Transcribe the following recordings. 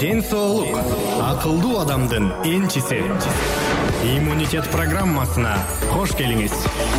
Ден соолук акылдуу адамдын энчиси. Иммунитет программасына кош келиңиз.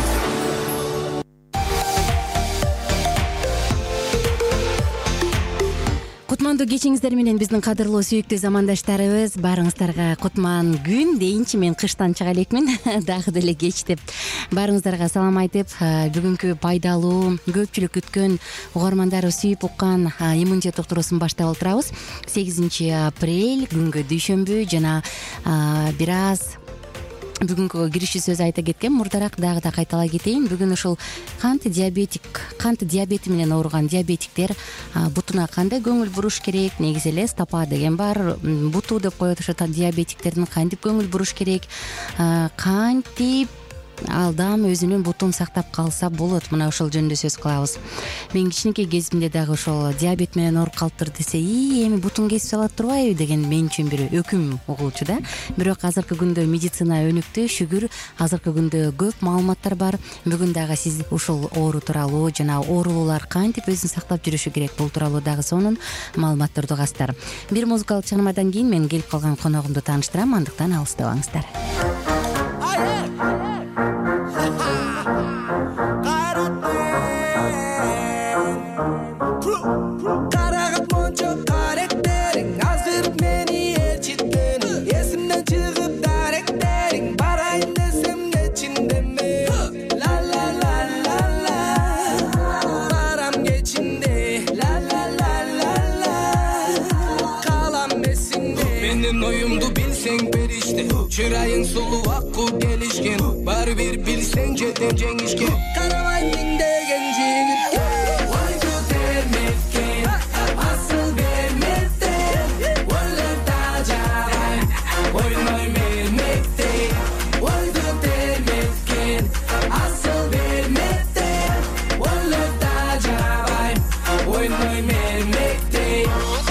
Кутмандуу кечиңиздер менен биздин кадырлуу сүйүктүү замандаштарыбыз, баарыңыздарга кутман күн дейинчи мен кыштан чыга элекмин. Дагы деле кеч деп баарыңыздарга салам айтып, бүгүнкү пайдалуу, көпчүлүк күткөн, угармандарыбыз сүйүп уккан иммунитет уктуруусун баштап отурабыз. 8 апрель күнгө дүйшөмбү жана бир аз бүгүнкү кириши сөз айта кеткем. Мурдараак дагы да кайталай кетейин. Бүгүн ушул кант диабети менен ооруган диабетиктер бутуна кандай көңүл буруш керек? Негизи эле стопа деген бар. Буту деп коет ошо диабетиктердин кантип көңүл буруш керек? Кантип алдам өзүнүн бутун сактап калса болот? Мына ошол жөнүндө сөз кылабыз. Мен кичинекей кезимде дагы ошол диабет менен ооруп калыптыр десе, эми бутун кесип салат турбайбы деген мен үчүн бир өкүм угулчу да. Бирок азыркы күндө медицина өнүктү, шүгүр. Азыркы күндө көп маалыматтар бар. Бүгүн дагы сиз ушул оору тууралуу жана оорулуулар кантип өзүн сактап жүрүшү керек, бул тууралуу дагы сонун маалыматтарды угасыздар. Бир музыкалык чыгармадан кийин мен келип калган коногумду тааныштырам, андыктан алыстабаңыздар. Чырайың сулуу акку келишкен, баары бир билсең жетем жеңишке. Карабайын деген жигитке ойду терметкен, асыл бермектен, ойлорда жагай, ойной мермектен. Ойду терметкен, асыл бермектен, ойлорда жагай, ойной мермектен.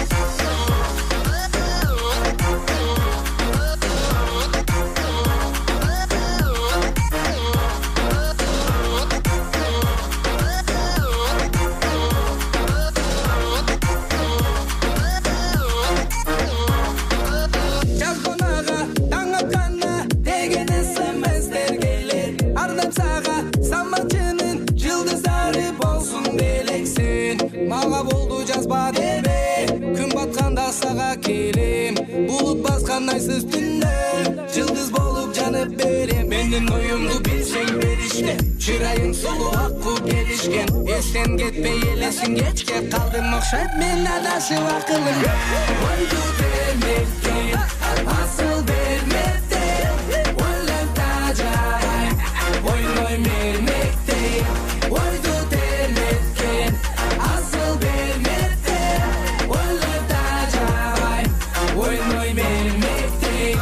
Мага болду жазба деме, күн батканда сага келем. Булут баскан айсыз түндө, жылдыз болуп жанып берем. Менин оюмду билсең бериште, чырайың сулуу акку келишкен. Эстен кетпей элесиң кечке, калдым окшойт мен адашып акылым. Ойду бермектен, асыл бермектен, ойлорда жагай, ойной мермектен. Ойду бермектен, асыл бермектен, ойлорда жагай, ойной мермектен.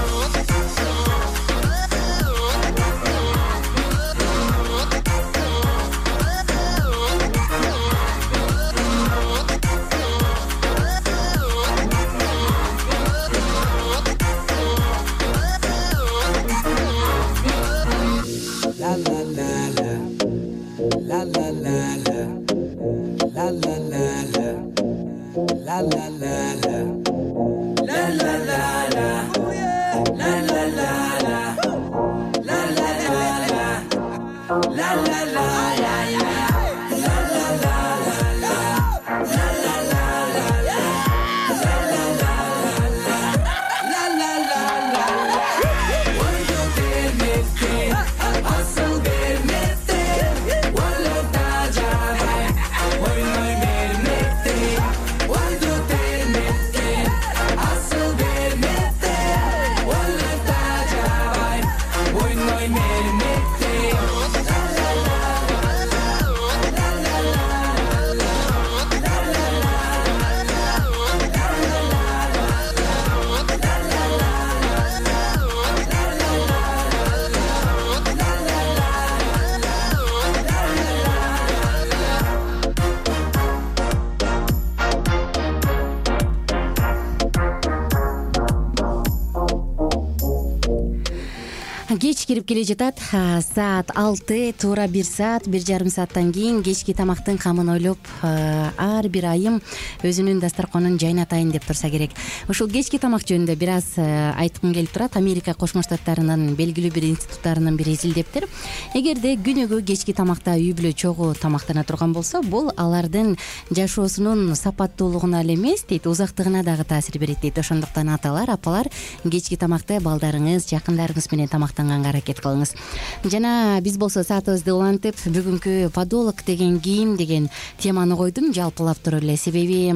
Кеч кирип келе жатат. Саат 6, туура 1 саат, 1,5 сааттан кийин кечки тамактын камын ойлоп, ар бир айым өзүнүн дасторконун жайнатайын деп турса керек. Ушул кечки тамак жөнүндө бир аз айткым келип турат. Америка Кошмо Штаттарынын белгилүү бир институттарынын бири изилдептир. Эгерде күнүгө кечки тамакта үй бүлө чогуу тамактана турган болсо, бул алардын жашоосунун сапаттуулугуна эле эмес, дейт, узактыгына дагы таасир берет, дейт. Ошондуктан аталар, апалар кечки тамакты балдарыңыз, жакындарыңыз менен тамактанганга аракет кылыңыз. Жана биз болсо саатыбызды улантып, бүгүнкү подолог деген кийим деген теманы койдум, жалпылап туруп эле. Себеби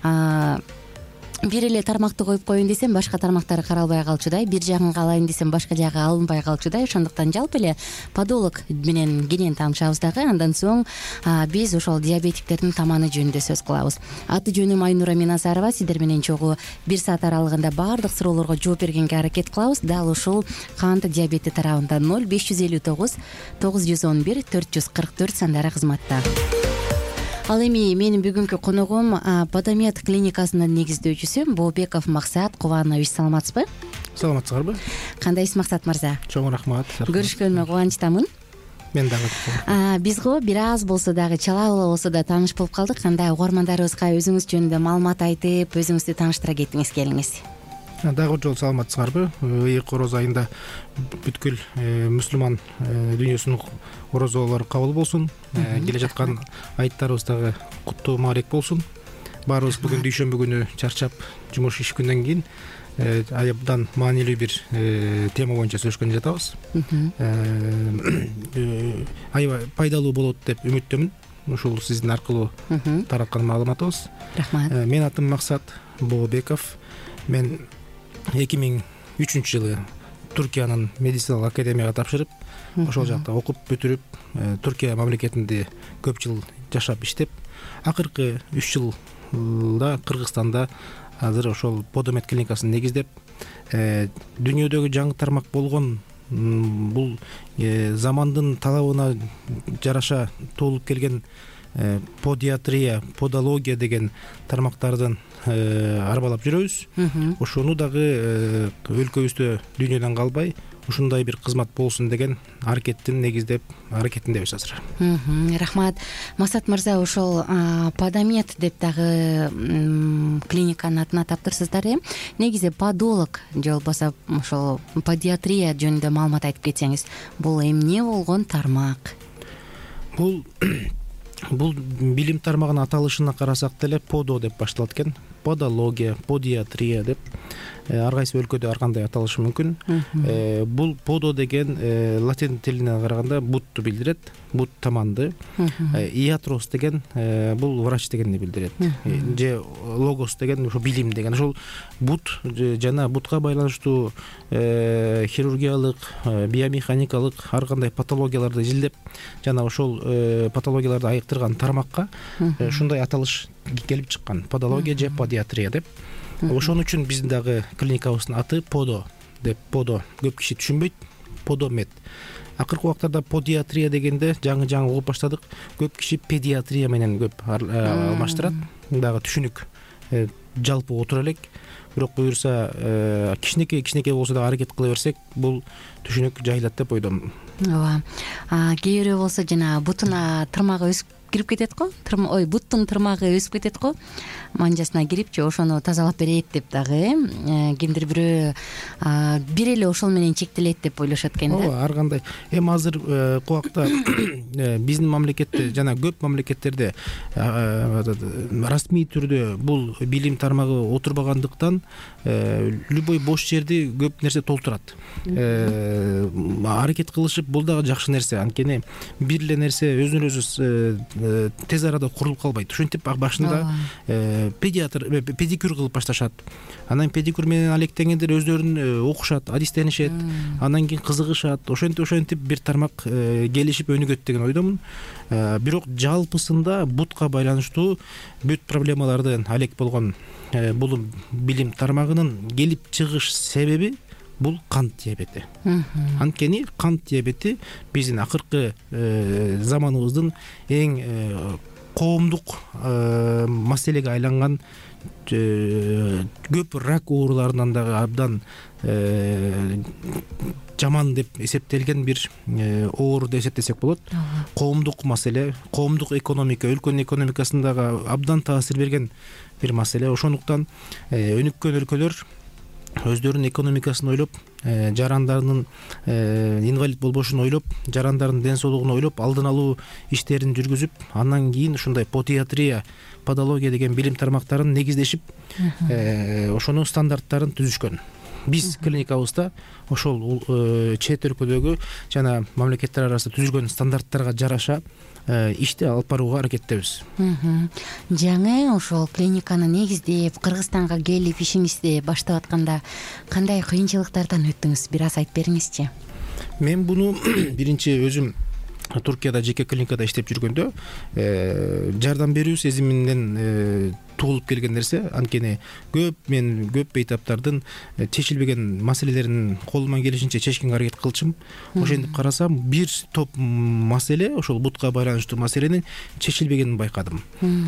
бир эле тармакты коюп коеюн десем, башка тармактары каралбай калчудай, бир жагын каалайын десем, башка жагы алынбай калчудай. Ошондуктан жалпы эле подолог менен кенен таанышабыз дагы. Андан соң биз ошол диабетиктердин таманы жөнүндө сөз кылабыз. Аты жөнүм Айнура Минасарова. Сиздер менен чогуу 1 саат аралыгында баардык суроолорго жооп бергенге аракет кылабыз. Дал ушул кант диабети тарабында 0559 911 444 сандары кызматта. Ал эми менин бүгүнкү коногум Подомед клиникасынын негиздөөчүсү Бообеков Максат Кубанович. Саламатсызбы? Саламатсыздарбы? Кандайсыз Максат мырза? Чоң рахмат. Көрүшкөнүмө кубанычтамын. Мен дагы. Бизго бир аз болсо дагы, чала болсо да тааныш болуп калдык. Кандай угармандарыбызга өзүңүз жөнүндө маалымат айтып, өзүңүздү тааныштыра кетиңиз, келиңиз. Дагы жол саламатсыздарбы? Ыйык ороз айында бүткүл мусулман дүйнөсүнүн орозолору кабыл болсун. Келе жаткан айттарыбыз дагы куттуу маарек болсун. Баарыбыз бүгүн дүйшөмбү күнү чарчап жумуш иш күндөн кийин абдан маанилүү бир тема боюнча сүйлөшкөнү жатабыз. Аябай пайдалуу болот деп үмүттөмүн. Ушул сиздин аркылуу тараткан маалыматыбыз. Рахмат. Менин атым Максат Бообеков. Мен 2003 жылы Туркиянын медициналык академияга тапшырып, ошол жакта окуп бүтүрүп, Туркия мамлекетинде көп жыл жашап иштеп, акыркы 3 жылда Кыргызстанда азыр ошол Подомед клиникасын негиздеп, дүйнөдөгү жаңы тармак болгон бул замандын талабына жараша толуп келген подиатрия, подология деген тармактардан арбалап жүрөбүз. Ошону дагы өлкөбүздө дүйнөдөн калбай ушундай бир кызмат болсун деген аракетиндебиз азыр. Рахмат. Максат мырза, ошол Подомед деп дагы клиниканын атын атаптырсыздар. Негизи подолог же болбосо ошол подиатрия жөнүндө маалымат айтып кетсеңиз, бул эмне болгон тармак? Бул билим тармагынын аталышына карасак деле подо деп башталат экен. Подология, подиатрия деп ар кайсы өлкөдө ар кандай аталышы мүмкүн. Бул подо деген латин тилине караганда бутту билдирет, бут таманды. Иатрос деген бул врач дегенди билдирет. Же логос деген ошо билим деген. Ошол бут жана бутка байланыштуу хирургиялык, биомеханикалык ар кандай патологияларды изилдеп, жана ошол патологияларды айыктырган тармакка ушундай аталыш келип чыккан. Подология же подиатрия деп. Ошон үчүн биздин дагы клиникабыздын аты подо деп. Подо көп киши түшүнбөйт. Подомед. Акыркы убактарда подиатрия дегенде жаңы угуп баштадык. Көп киши педиатрия менен көп алмаштырат. Дагы түшүнүк жалпы отура элек. Бирок буюрса кичинекей болсо да аракет кыла берсек, бул түшүнүк жайылат деп ойдом. Ооба. Кээ бирөө болсо жана бутуна тырмагы өсүп кирип кетет го. Буттун тырмагы өсүп кетет го. Манжасына кирип же ошону тазалап берет деп дагы кимдир бирөө бир эле ошол менен чектелет деп ойлошот экен да. Ооба, ар кандай. Азыр убакта биздин мамлекетте жана көп мамлекеттерде расмий түрдө бул билим тармагы отурбагандыктан любой бош жерди көп нерсе толтурат. Аракет кылышып, бул дагы жакшы нерсе. Анткени бир эле нерсе өзүнөн өзү тез арада курулуп калбайт. Ошентип башында педикюр кылып башташат. Анан педикюр менен алектегендер өздөрүн окушат, адистенишет, анан кийин кызыгышат. Ошентип бир тармак келишип өнүгөт деген ойдомун. Бирок жалпысында бутка байланыштуу бүт проблемалардан алек болгон бул билим тармагынын келип чыгыш себеби бул кант диабети. Анткени кант диабети биздин акыркы заманыбыздын эң коомдук маселеге айланган көп рак ооруларынан дагы абдан жаман деп эсептелген бир оору деп эсептесек болот. Коомдук маселе, коомдук экономика, өлкөнүн экономикасындагы абдан таасир берген бир маселе. Ошондуктан өнүккөн өлкөлөр өздөрүнүн экономикасын ойлоп, жарандарынын инвалид болбошун ойлоп, жарандардын ден соолугун ойлоп, алдын алуу иштерин жүргүзүп, андан кийин ушундай подиатрия, подология деген билим тармактарын негиздешип, ошонун стандарттарын түзүшкөн. Биз клиникабызда ошол чет өлкөдөгү жана мамлекеттер арасында түзүлгөн стандарттарга жараша ишти алып барууга аракеттебиз. Жаңы ошол клиниканы негиздеп, Кыргызстанга келип ишиңизди баштап атканда кандай кыйынчылыктардан өттүңүз? Бир аз айтып бериңизчи. Мен буну биринчи өзүм Туркияда жеке клиникада иштеп жүргөндө жардам берүү сезиминен туулуп келген нерсе. Анткени көп бейтаптардын чечилбеген маселелерин колуман келишинче чечкенге аракет кылчым. Ошентип карасам, бир топ маселе, ошол бутка байланыштуу маселенин чечилбегенин байкадым.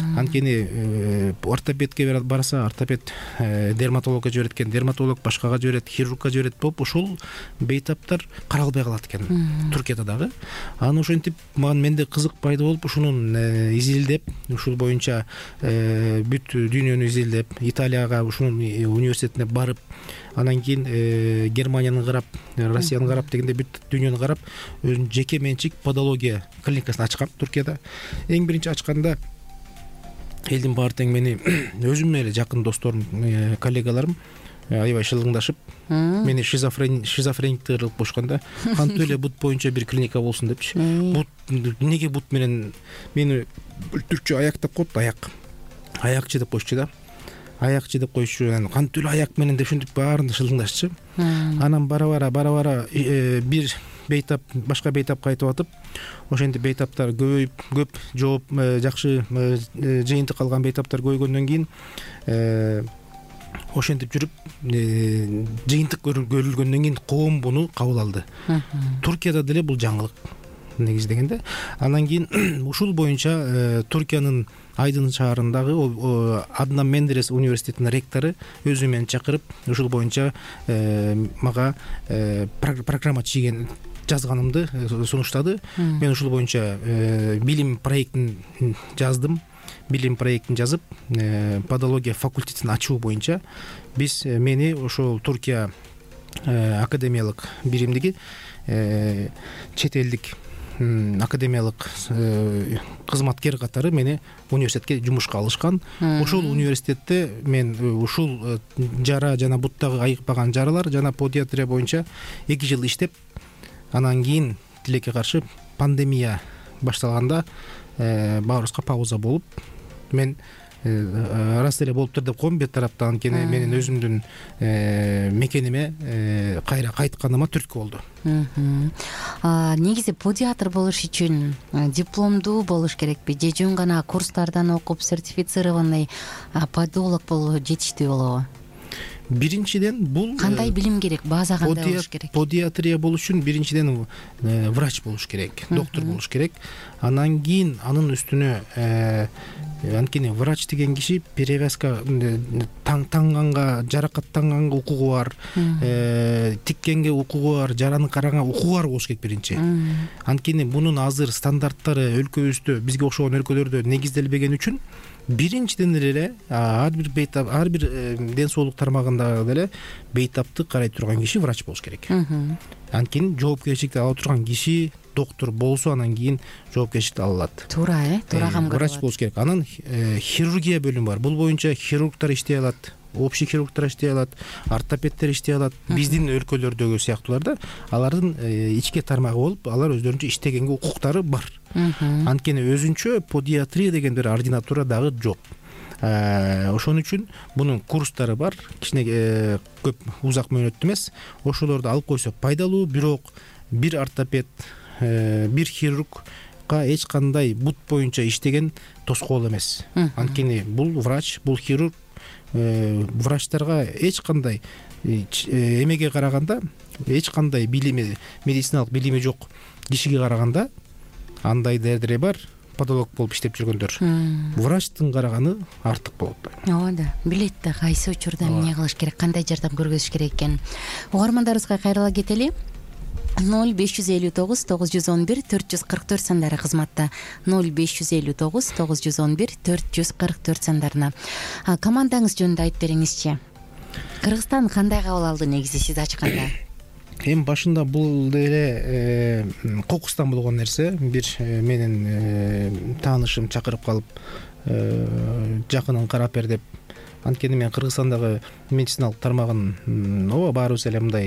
Анткени ортопедке барса, ортопед дерматологко жиберет экен, дерматолог башкага жиберет, хирургка жиберет болуп, ошол бейтаптар каралбай калат экен Туркияда дагы. Аны ошентип менде кызык пайда болуп, ушунун изилдеп, ушул боюнча бүт дүйнөнү изилдеп, Италияга, ушунун университетине барып, анан кийин Германияны карап, Россияны карап дегенде бүт дүйнөнү карап, өзүнүн жеке менчик подология клиникасын ачкам Туркияда. Эң биринчи ачканда элдин баары тең мени өзүм эле жакын досторум, коллегаларым аябай шылыңдашып, мени шизофрениктер кылып коюшканда, кантип эле бут боюнча бир клиника болсун депчи. Неге бут менен мени өлтүрчү, аяк деп коет, аякчы деп коюшчу да. Аякчы деп коюшчу, кантип эле аяк менен деп ушинтип баарында шылыңдашчы. Анан бара бир бейтап башка бейтапка айтып атып, ошентип бейтаптар көбөйүп, көп жооп жакшы жыйынтык алган бейтаптар көбөйгөндөн кийин ошентип жүрүп, жыйынтык көрүлгөндөн кийин коом буну кабыл алды. Туркияда деле бул жаңылык негиздегенде. Анан кийин ушул боюнча Туркиянын Айдын шаарындагы Аднан Менделес университетинин ректору өзү мени чакырып, ушул боюнча мага программа жазганымды сунуштады. Мен ушул боюнча билим проектин жаздым. Билим проектин жазып, подология факультетин ачуу боюнча мени ошол Туркия академиялык биримдиги чет элдик академиялык кызматкер катары мени университетке жумушка алышкан. Ошол университетте мен ушул жара жана буттагы айыкпаган жаралар жана подиатрия боюнча 2 жыл иштеп, анан кийин тилекке каршы пандемия башталганда баарыбызга пауза болуп, мен рас эле болуптур деп коем бет тараптан, анткени менин өзүмдүн мекениме кайра кайтканыма түрткү болду. Негизи подиатр болуш үчүн дипломдуу болуш керекпи же жөн гана курстардан окуп сертифицированный подолог болуу жетиштүү болобу? Биринчиден бул кандай билим керек, база кандай болуш керек? Подиатрия болуш үчүн биринчиден врач болуш керек, доктор болуш керек. Анан кийин анын үстүнө анткени врач деген киши перевязка таңганга, жаракаттанганга укугу бар, тиккенге укугу бар, жараны караганга укугу бар болуш керек биринчи. Анткени бунун азыр стандарттары өлкөбүздө, бизге окшогон өлкөлөрдө негизделбеген үчүн биринчиден эле ар бир ден соолук тармагындагы деле бейтапты карай турган киши врач болуш керек. Анткени жоопкерчиликти ала турган киши доктор болсо, анан кийин жоопкерчиликти ала алат. Туура камгырып врач болуш керек. Анан хирургия бөлүмү бар. Бул боюнча хирургтар иштей алат, общий хирургтар иштей алат, ортопедтер иштей алат. Биздин өлкөлөрдөгү сыяктууларда алардын ички тармагы болуп, алар өздөрүнчө иштегенге укуктары бар. Анткени өзүнчө подиатрия деген бир ординатура дагы жок. Ошон үчүн бунун курстары бар, кичине көп узак мөөнөттүү эмес. Ошолорду алып койсо пайдалуу, бирок бир ортопед, бир хирургка эч кандай бут боюнча иштеген тоскоол эмес. Анткени бул врач, бул хирург, врачтарга эч кандай эмеге караганда, эч кандай билими, медициналык билими жок кишиге караганда андай дердире бар, подолог болуп иштеп жүргөндөр врачтын караганы артык болот. ооба да, билет да кайсы учурда эмне кылыш керек, кандай жардам көргөзүш керек экенин. Угармандарыбызга кайрыла кетели. 0559 911 444 сандары кызматта. 0559 911 444 сандарына. Командаңыз жөнүндө айтып бериңизчи. Кыргызстан кандай кабыл алды негизи сиз ачканда? Эми башында бул деле кокустан болгон нерсе. Бир менин таанышым чакырып калып, жакынын карап бер деп. Анткени мен Кыргызстандагы медициналык тармагын ооба баарыбыз эле мындай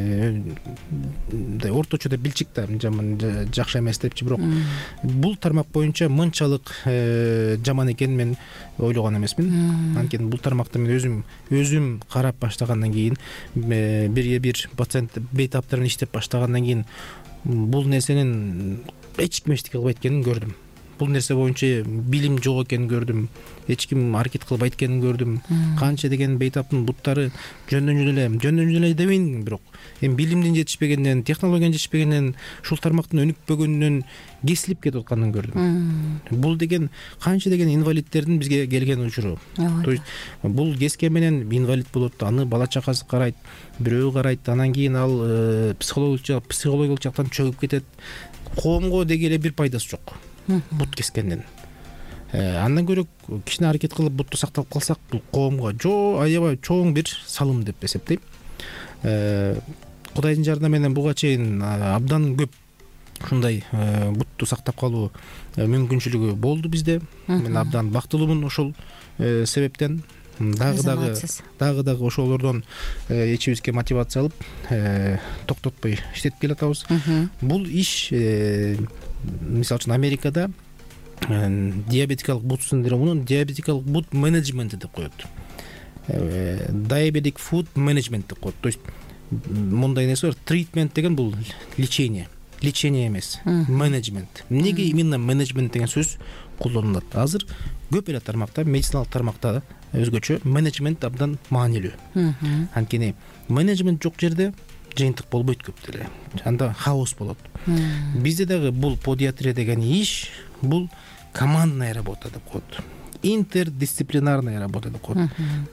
орточо деп билчик да, жаман жакшы эмес депчи, бирок бул тармак боюнча мынчалык жаман экенин мен ойлогон эмесмин. Анткени бул тармакты мен өзүм карап баштагандан кийин, бирге бир пациент бейтаптарын иштеп баштагандан кийин бул нерсенин эч ким эчтеке кылбайт экенин көрдүм. Бул нерсе боюнча билим жок экенин көрдүм. Эч ким аракет кылбайт экенин көрдүм. Канча деген бейтаптын буттары жөндөн эле дебейин, бирок эми билимдин жетишпегенинен, технологиянын жетишпегенинен, ушул тармактын өнүкпөгөнүнөн кесилип кетип атканын көрдүм. Бул деген канча деген инвалидтердин бизге келген учуру. То есть бул кескен менен инвалид болот, аны бала чакасы карайт, бирөө карайт, анан кийин ал психологиялык жактан чөгүп кетет. Коомго деги эле бир пайдасы жок бут кескенден. Андан көрө кичине аракет кылып бутту сактап калсак, бул коомго аябай чоң бир салым деп эсептейм. Кудайдын жардамы менен буга чейин абдан көп ушундай бутту сактап калуу мүмкүнчүлүгү болду бизде. Мен абдан бактылуумун ошол себептен. Дагы ошолордон эчибизге мотивация алып, токтотпой иштетип келатабыз. Бул иш мисалы үчүн Америкада диабетикалык бут синдромунун диабетикалык бут менеджменти деп коет. Diabetic food management деп коет. То есть мындай нерсе бар. Treatment деген бул лечение эмес, менеджмент. Эмнеге именно менеджмент деген сөз колдонулат? Азыр көп эле тармакта, медициналык тармакта өзгөчө менеджмент абдан маанилүү. Анткени менеджмент жок жерде жыйынтык болбойт көп деле. Анда хаос болот. Бизде дагы бул подиатрия деген иш, бул командная работа деп коет. Интердисциплинарная работа деп коет.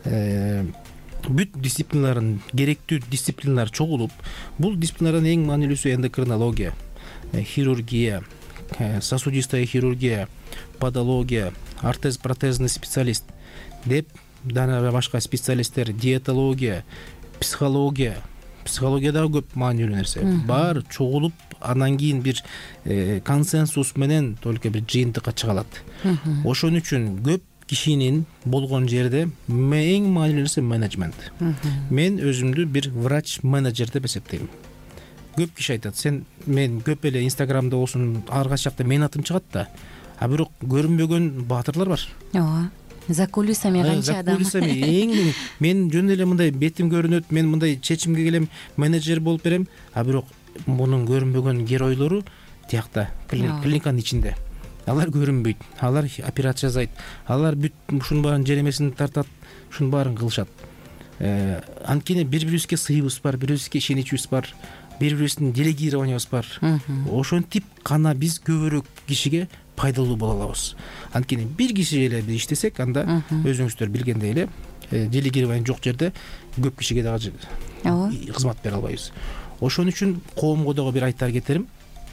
Бүт дисциплиналарын, керектүү дисциплиналар чогулуп, бул дисциплиналардын эң маанилүүсү эндокринология, хирургия, сосудистая хирургия, подология, ортез-протезный специалист деп дана башка специалисттер, диетология, психология дагы көп маанилүү нерсе. Баары чогулуп, андан кийин бир консенсус менен только бир жыйынтыкка чыга алат. Ошон үчүн көп кишинин болгон жерде эң маанилүү нерсе менеджмент. Мен өзүмдү бир врач-менеджер деп эсептейм. Көп киши айтат, мен көп эле Инстаграмда болсун, ар кайсы жакта менин атым чыгат да, а бирок көрүнбөгөн баатырлар бар. Ооба. За кулисами канча адам. Эң мен жөн эле мындай бетим көрүнөт, мен мындай чечимге келем, менеджер болуп берем, а бирок мунун көрүнбөгөн геройлору тиякта клиниканын ичинде. Алар көрүнбөйт, алар операция жасайт, алар бүт ушунун баарын жеремесин тартат, ушунун баарын кылышат. Анткени бири-бирибизге сыйыбыз бар, бири-бирибизге ишеничибиз бар, бири-бирибиздин делегированиябыз бар. Ошентип гана биз көбүрөөк кишиге пайдалуу боло алабыз. Анткени бир киши эле иштесек, анда өзүңүздөр билгендей эле делегирование жок жерде көп кишиге дагы кызмат бере албайбыз. Ошон үчүн коомго дагы бир айтар кетерим.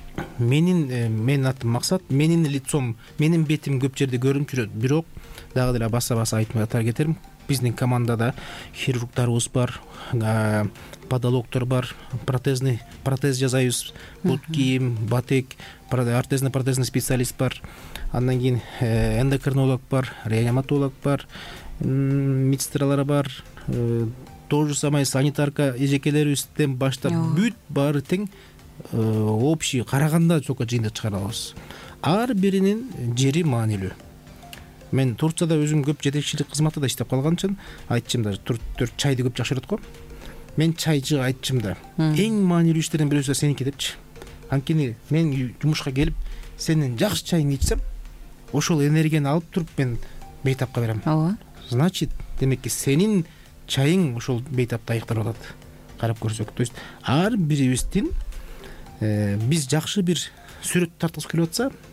Менин атым максат, менин лицом, менин бетим көп жерде көрүнүп жүрөт, бирок дагы деле баса айтар кетерим. Биздин командада хирургдарыбыз бар, подологтор бар, протез жасайбыз, бут кийим, батек, ортезный специалист бар, андан кийин эндокринолог бар, реаниматолог бар, медсестралар бар, то же самое санитарка эжекелерибизден баштап бүт баары тең общий караганда только жыйынтык чыгара алабыз. Ар биринин жери маанилүү. Мен Турцияда өзүм көп жетекчилик кызматында иштеп калган үчүн айтчым да, турктөр чайды көп жакшы көрөт го. Мен чайчы айтчым да, эң маанилүү иштердин бирөөсү сеники депчи. Анткени мен жумушка келип, сенин жакшы чайыңды ичсем, ошол энергияны алып туруп мен бейтапка берем. Ооба. Значит, демекки сенин чайың ошол бейтапты айыктап атат. Карап көрсөк, то есть ар бирибиздин биз жакшы бир сүрөт тарткыбыз келип атса,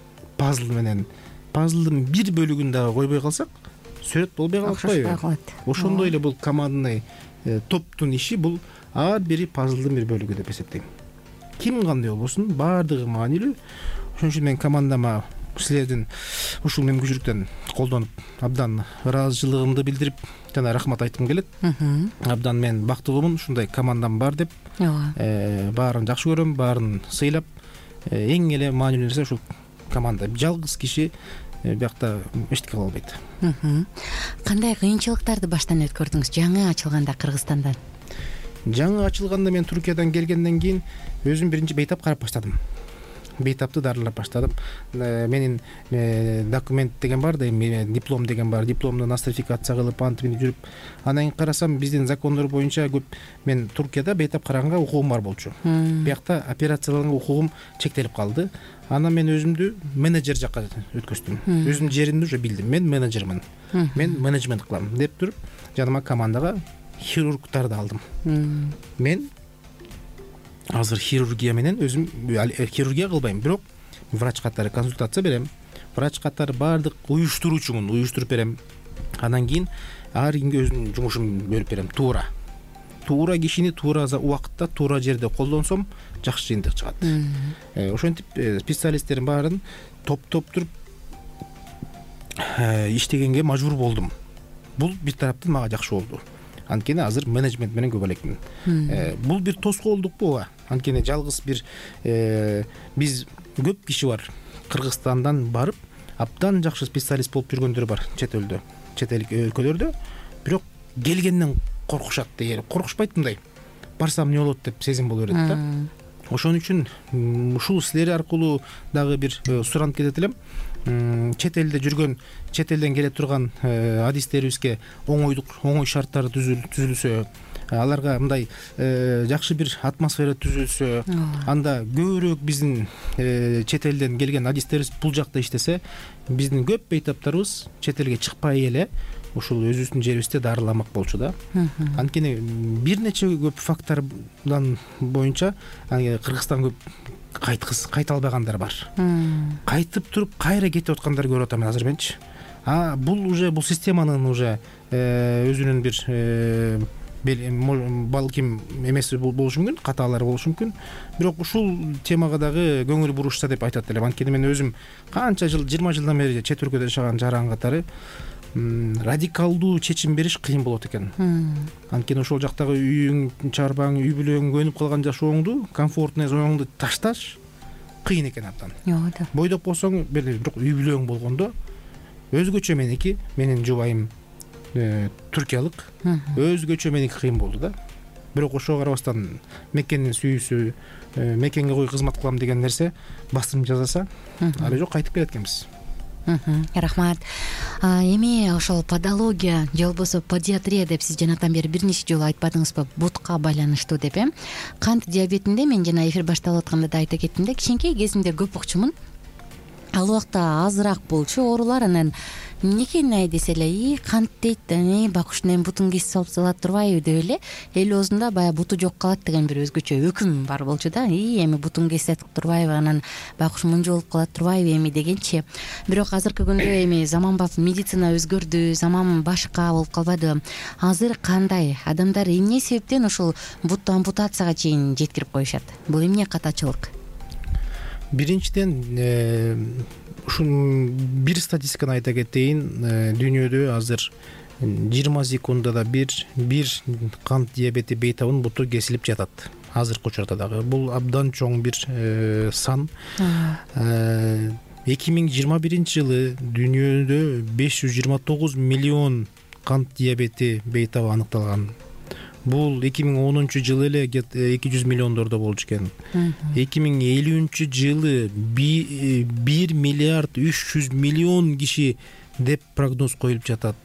пазл менен пазлдын бир бөлүгүн дагы койбой калсак сүрөт болбой калат. Ошондой эле бул командный топтун иши, бул ар бири пазлдын бир бөлүгү деп эсептейм. Ким кандай болбосун баардыгы маанилүү. Ошон үчүн мен командама силердин ушул мүмкүнчүлүктөн колдонуп абдан ыраазычылыгымды билдирип жана рахмат айткым келет. Абдан мен бактылуумун, ушундай командам бар деп. Баарын жакшы көрөм, баарын сыйлап. Эң эле маанилүү нерсе ушул команда. Жалгыз киши биякта эчтеке кыла албайт. Кандай кыйынчылыктарды баштан өткөрдүңүз жаңы ачылганда Кыргызстандан? Жаңы ачылганда мен Түркиядан келгенден кийин өзүм биринчи бейтап карап баштадым. Бейтапты дарылап баштадым. Менин документ деген бар да, диплом деген бар. Дипломду нострификация кылып антип жүрүп, анан карасам биздин закондор боюнча көп мен Туркияда бейтап караганга укугум бар болчу. Биякта операцияланганга укугум чектелип калды. Анан мен өзүмдү менеджер жакка өткөздүм. Өзүмдүн жеримди уже билдим. Мен менеджермин. Мен менеджмент кылам деп туруп, жаныма командага хирургтарды алдым. Мен азыр хирургия менен өзүм хирургия кылбайм, бирок врач катары консультация берем. Врач катары баардык уюштуруучумун, уюштуруп берем. Андан кийин ар кимге өзүнүн жумушун бөлүп берем. Туура кишини туура убакытта, туура жерде колдонсом жакшы жыйынтык чыгат. Ошентип специалисттердин баарын топтоп туруп иштегенге мажбур болдум. Бул бир тараптан мага жакшы болду. Анткени азыр менеджмент менен көп элекмин. Бул бир тоскоолдук ооба. Анткени жалгыз бир биз көп киши бар Кыргызстандан барып абдан жакшы специалист болуп жүргөндөр бар чет элдө, чет эл өлкөлөрдө. Бирок келгенден коркушат деген, коркушпайт мындай. Барсам эмне болот деп сезим боло берет да. Ошон үчүн ушул силер аркылуу дагы бир суранып кетет элем. Чет элде жүргөн, чет элден келе турган адистерибизге оңой шарттар түзүлсө, аларга мындай жакшы бир атмосфера түзүлсө, анда көбүрөөк биздин чет элден келген адистерибиз бул жакта иштесе, биздин көп бейтаптарыбыз чет элге чыкпай эле ушул өзүбүздүн жерибизде дарыламак болчу да. Анткени бир нече көп фактордан боюнча Кыргызстан көп кайта албагандар бар. Кайтып туруп кайра кетип аткандар көрүп атам азыр менчи. Бул уже бул системанын уже өзүнүн бир балким эмеси болушу мүмкүн, каталары болушу мүмкүн. Бирок ушул темага дагы көңүл бурушса деп айтат элем. Анткени мен өзүм канча жыл, 20 жылдан бери чет өлкөдө жашаган жаран катары радикалдуу чечим бериш кыйын болот экен. Анткени ошол жактагы үйүң, чарбаң, үй бүлөң көнүп калган жашооңду, комфортный зонаңды ташташ кыйын экен абдан. Бойдоп болсоң, бирок үй бүлөң болгондо өзгөчө меники, менин жубайым түркиялык, өзгөчө меники кыйын болду да. Бирок ошого карабастан мекенин сүйүүсү, мекенге кой кызмат кылам деген нерсе басым жасаса, ары жок кайтып келет экенбиз. Рахмат. Эми ошол подология же болбосо педиатрия деп сиз жанатан бери бир нече жолу айтпадыңызбы, бутка байланыштуу деп? Кант диабетинде мен жана эфир башталып атканда да айта кеттим да, кичинекей кезимде көп укчумун. Ал убакта азыраак болчу оорулар, анан эмнекени десе эле, кант дейт, бакушнун бутун кесип алып салат турбайбы деп эле эл оозунда баягы буту жок калат деген бир өзгөчө өкүм бар болчу да. Эми бутун кесип турбайбы, анан бакуш мынча болуп калат турбайбы эми дегенчи. Бирок азыркы күндө эми заманбап медицина өзгөрдү, заман башка болуп калбадыбы? Азыр кандай? Адамдар эмне себептен ушул буту ампутацияга чейин жеткирип коюшат? Бул эмне катачылык? Биринчиден ушул бир статистиканы айта кетейин. Дүйнөдө азыр 20 секундада бир кант диабети бейтабын буту кесилип жатат. Азыркы учурда дагы бул абдан чоң бир сан. 2021 жылы дүйнөдө 529 миллион кант диабети бейтабы аныкталган. Бул 2010 жылы эле 200 миллиондордо болчу экен. 2050 жылы 1 миллиард 300 миллион киши деп прогноз коюлуп жатат.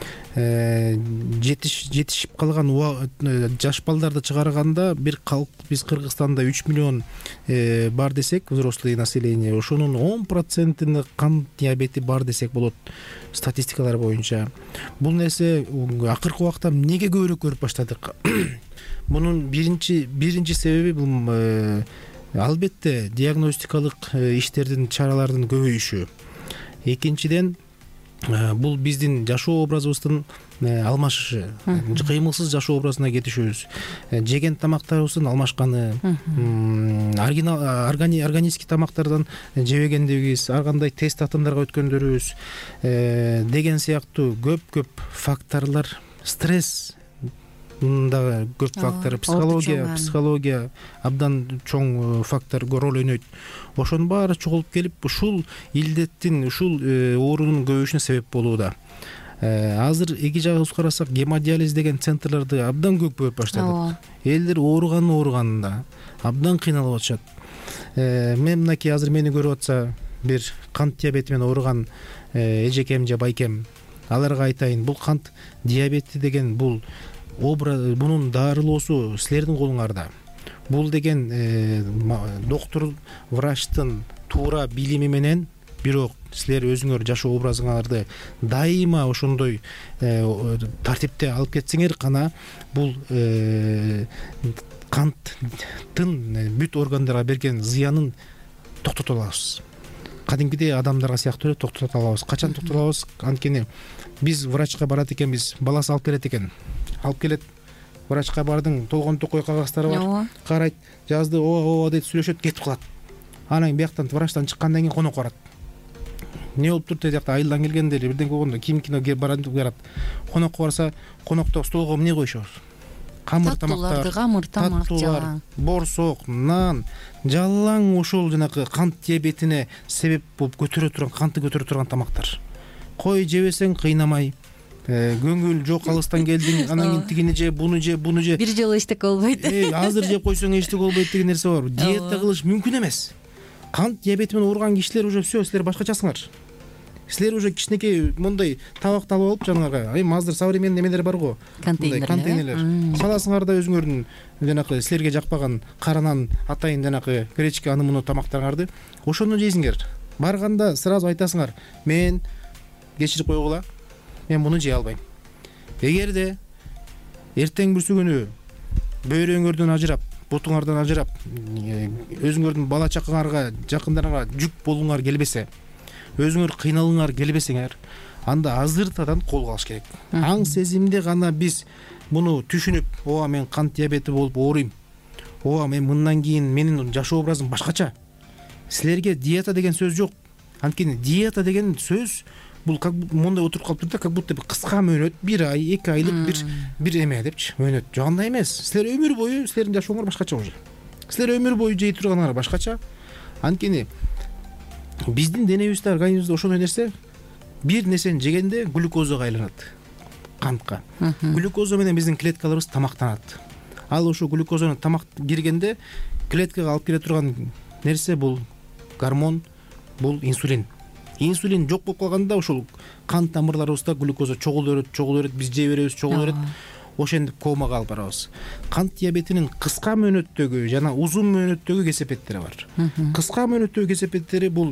Жетишип калган жаш балдарды чыгарганда бир калк биз Кыргызстанда 3 миллион бар десек, взрослый население, ошонун 10% кант диабети бар десек болот статистикалар боюнча. Бул нерсе акыркы убакта эмнеге көбүрөөк көрүп баштадык? Мунун биринчи себеби бул албетте диагностикалык иштердин чаралардын көбөйүшү. Экинчиден бул биздин жашоо образыбыздын алмашышы, кыймылсыз жашоо образына кетишибиз, жеген тамактарыбыздын алмашканы, органический тамактардан жебегендигибиз, ар кандай тест атымдарга өткөндөрүбүз деген сыяктуу көп факторлор, стресс дагы көп фактор, психология абдан чоң фактор роль ойнойт. Ошонун баары чогулуп келип ушул илдеттин, ушул оорунун көбөйүшүнө себеп болууда. Азыр эки жагыбызды карасак, гемодиализ деген центрлерди абдан көп болуп баштадык. Элдер ооруганында абдан кыйналып атышат. Мен мынакей азыр мени көрүп атса, бир кант диабети менен ооруган эжекем же байкем, аларга айтайын, бул кант диабети деген бул бунун дарылоосу силердин колуңарда. Бул деген доктор, врачтын туура билими менен, бирок силер өзүңөр жашоо образыңарды дайыма ошондой тартипте алып кетсеңер гана бул канттын бүт органдарга берген зыянын токтото алабыз. Кадимкидей адамдарга сыяктуу эле токтото алабыз. Качан токтото алабыз? Анткени биз врачка барат экенбиз, баласы алып келет экен. Алып келет, врачка бардың, толгон токой кагаздары бар, карайт, жазды, ооба дейт, сүйлөшөт, кетип калат. Анан бияктан врачтан чыккандан кийин конок барат. Не болуп турт дедик, айылдан келгендер бирден болгондо кино барат. Конокко барса, конокто столго эмне коюшабыз? Камыр тамактар, таттуулар, борсок, нан, жалаң ошол жанагы кант диабетине себеп болуп көтөрө турган, кантты көтөрө турган тамактар. Кой жебесең кыйнамай, көңүл жок, алыстан келдиң, анан кийин тигини же, буну же. Бир жолу эчтеке болбойт. Азыр жеп койсоң эчтеке болбойт деген нерсе бар. Диета кылыш мүмкүн эмес. Кант диабети менен ооруган кишилер уже все, силер башкачасыңар. Силер уже кичинекей мондай табакты алып алып жанагы, эми азыр современный эмелер бар го, контейнерлер. Саласыңар да өзүңөрдүн жанагы силерге жакпаган каранан, атайын жанагы гречка, аны муну тамактарыңарды ошону жейсиңер. Барганда сразу айтасыңар, мен кечирип койгула, мен муну жей албайм. Эгерде эртең бүрсүгүнү бөйрөңөрдөн ажырап, бутуңардан ажырап, өзүңөрдүн бала чакаңарга, жакындарыңарга жүк болууңар келбесе, өзүңөр кыйналууңар келбесеңер, анда азыртадан колго алыш керек. Аң сезимде гана биз муну түшүнүп, ооба мен кант диабети болуп ооруйм, ооба мен мындан кийин менин жашоо образым башкача. Силерге диета деген сөз жок. Анткени диета деген сөз бул как мондай отуруп калыптыр да, как будто кыска мөөнөт, 1 ай, 2 айлык бир эме депчи, мөөнөт. Жок, андай эмес. Силер өмүр бою силердин жашооңор башкача уже. Силер өмүр бою жей турганыңар башкача. Анткени биздин денебизде, организмибизде ошондой нерсе, бир нерсени жегенде глюкозага айланат, кантка. Глюкоза менен биздин клеткаларыбыз тамактанат. Ал ошо глюкозаны тамак киргенде клеткага алып келе турган нерсе бул гормон, бул инсулин. Инсулин жок болуп калганда ошол кан тамырларыбызда глюкоза чогулуп өрөт, биз жей беребиз, чогулуп өрөт. Ошентип комага алып барабыз. Кант диабетинин кыска мөөнөттөгү жана узун мөөнөттөгү кесепеттери бар. Кыска мөөнөттөгү кесепеттери бул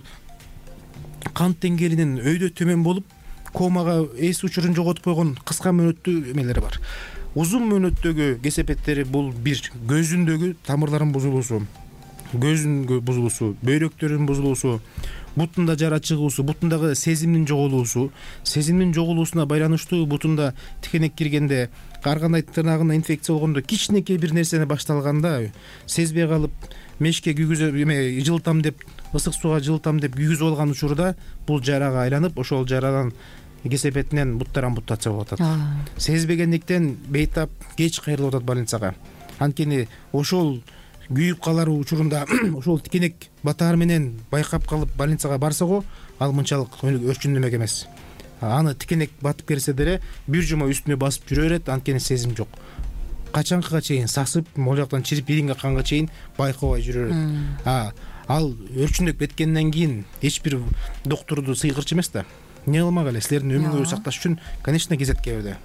кант деңгээлинин өйдө төмөн болуп, комага эс учурун жоготуп койгон кыска мөөнөттүү эмелери бар. Узун мөөнөттөгү кесепеттери бул бир көзүндөгү тамырлардын бузулуусу, көзүнгө бузулуусу, бөйрөктөрүнүн бузулуусу, бутунда жара чыгуусу, бутундагы сезимдин жоголуусу, сезимдин жоголуусуна байланыштуу бутунда тикенек киргенде, ар кандай тырнагында инфекция болгондо, кичинекей бир нерсени башталганда сезбей калып, мешке күйгүзүп, жылытам деп, ысык сууга жылытам деп күйгүзүп алган учурда бул жарага айланып, ошол жарадан кесепетинен буттар ампутация болуп атат. Сезбегендиктен бейтап кеч кайрылып атат больницага. Анткени ошол күйүп калар учурунда ошол тикенек батаар менен байкап калып больницага барса го, ал мынчалык өрчүндүмөк эмес. Аны тикенек батып келсе деле бир жума үстүнө басып жүрө берет, анткени сезим жок. Качанкыга чейин сасып, могул жактан чирип иринге канга чейин байкабай жүрө берет. Ал өрчүндүк беткенден кийин эч бир доктурду сыйгырчу эмес да. Не кылмак эле, силердин өмүрүңөрдү сакташ үчүн, конечно, кезетке берди.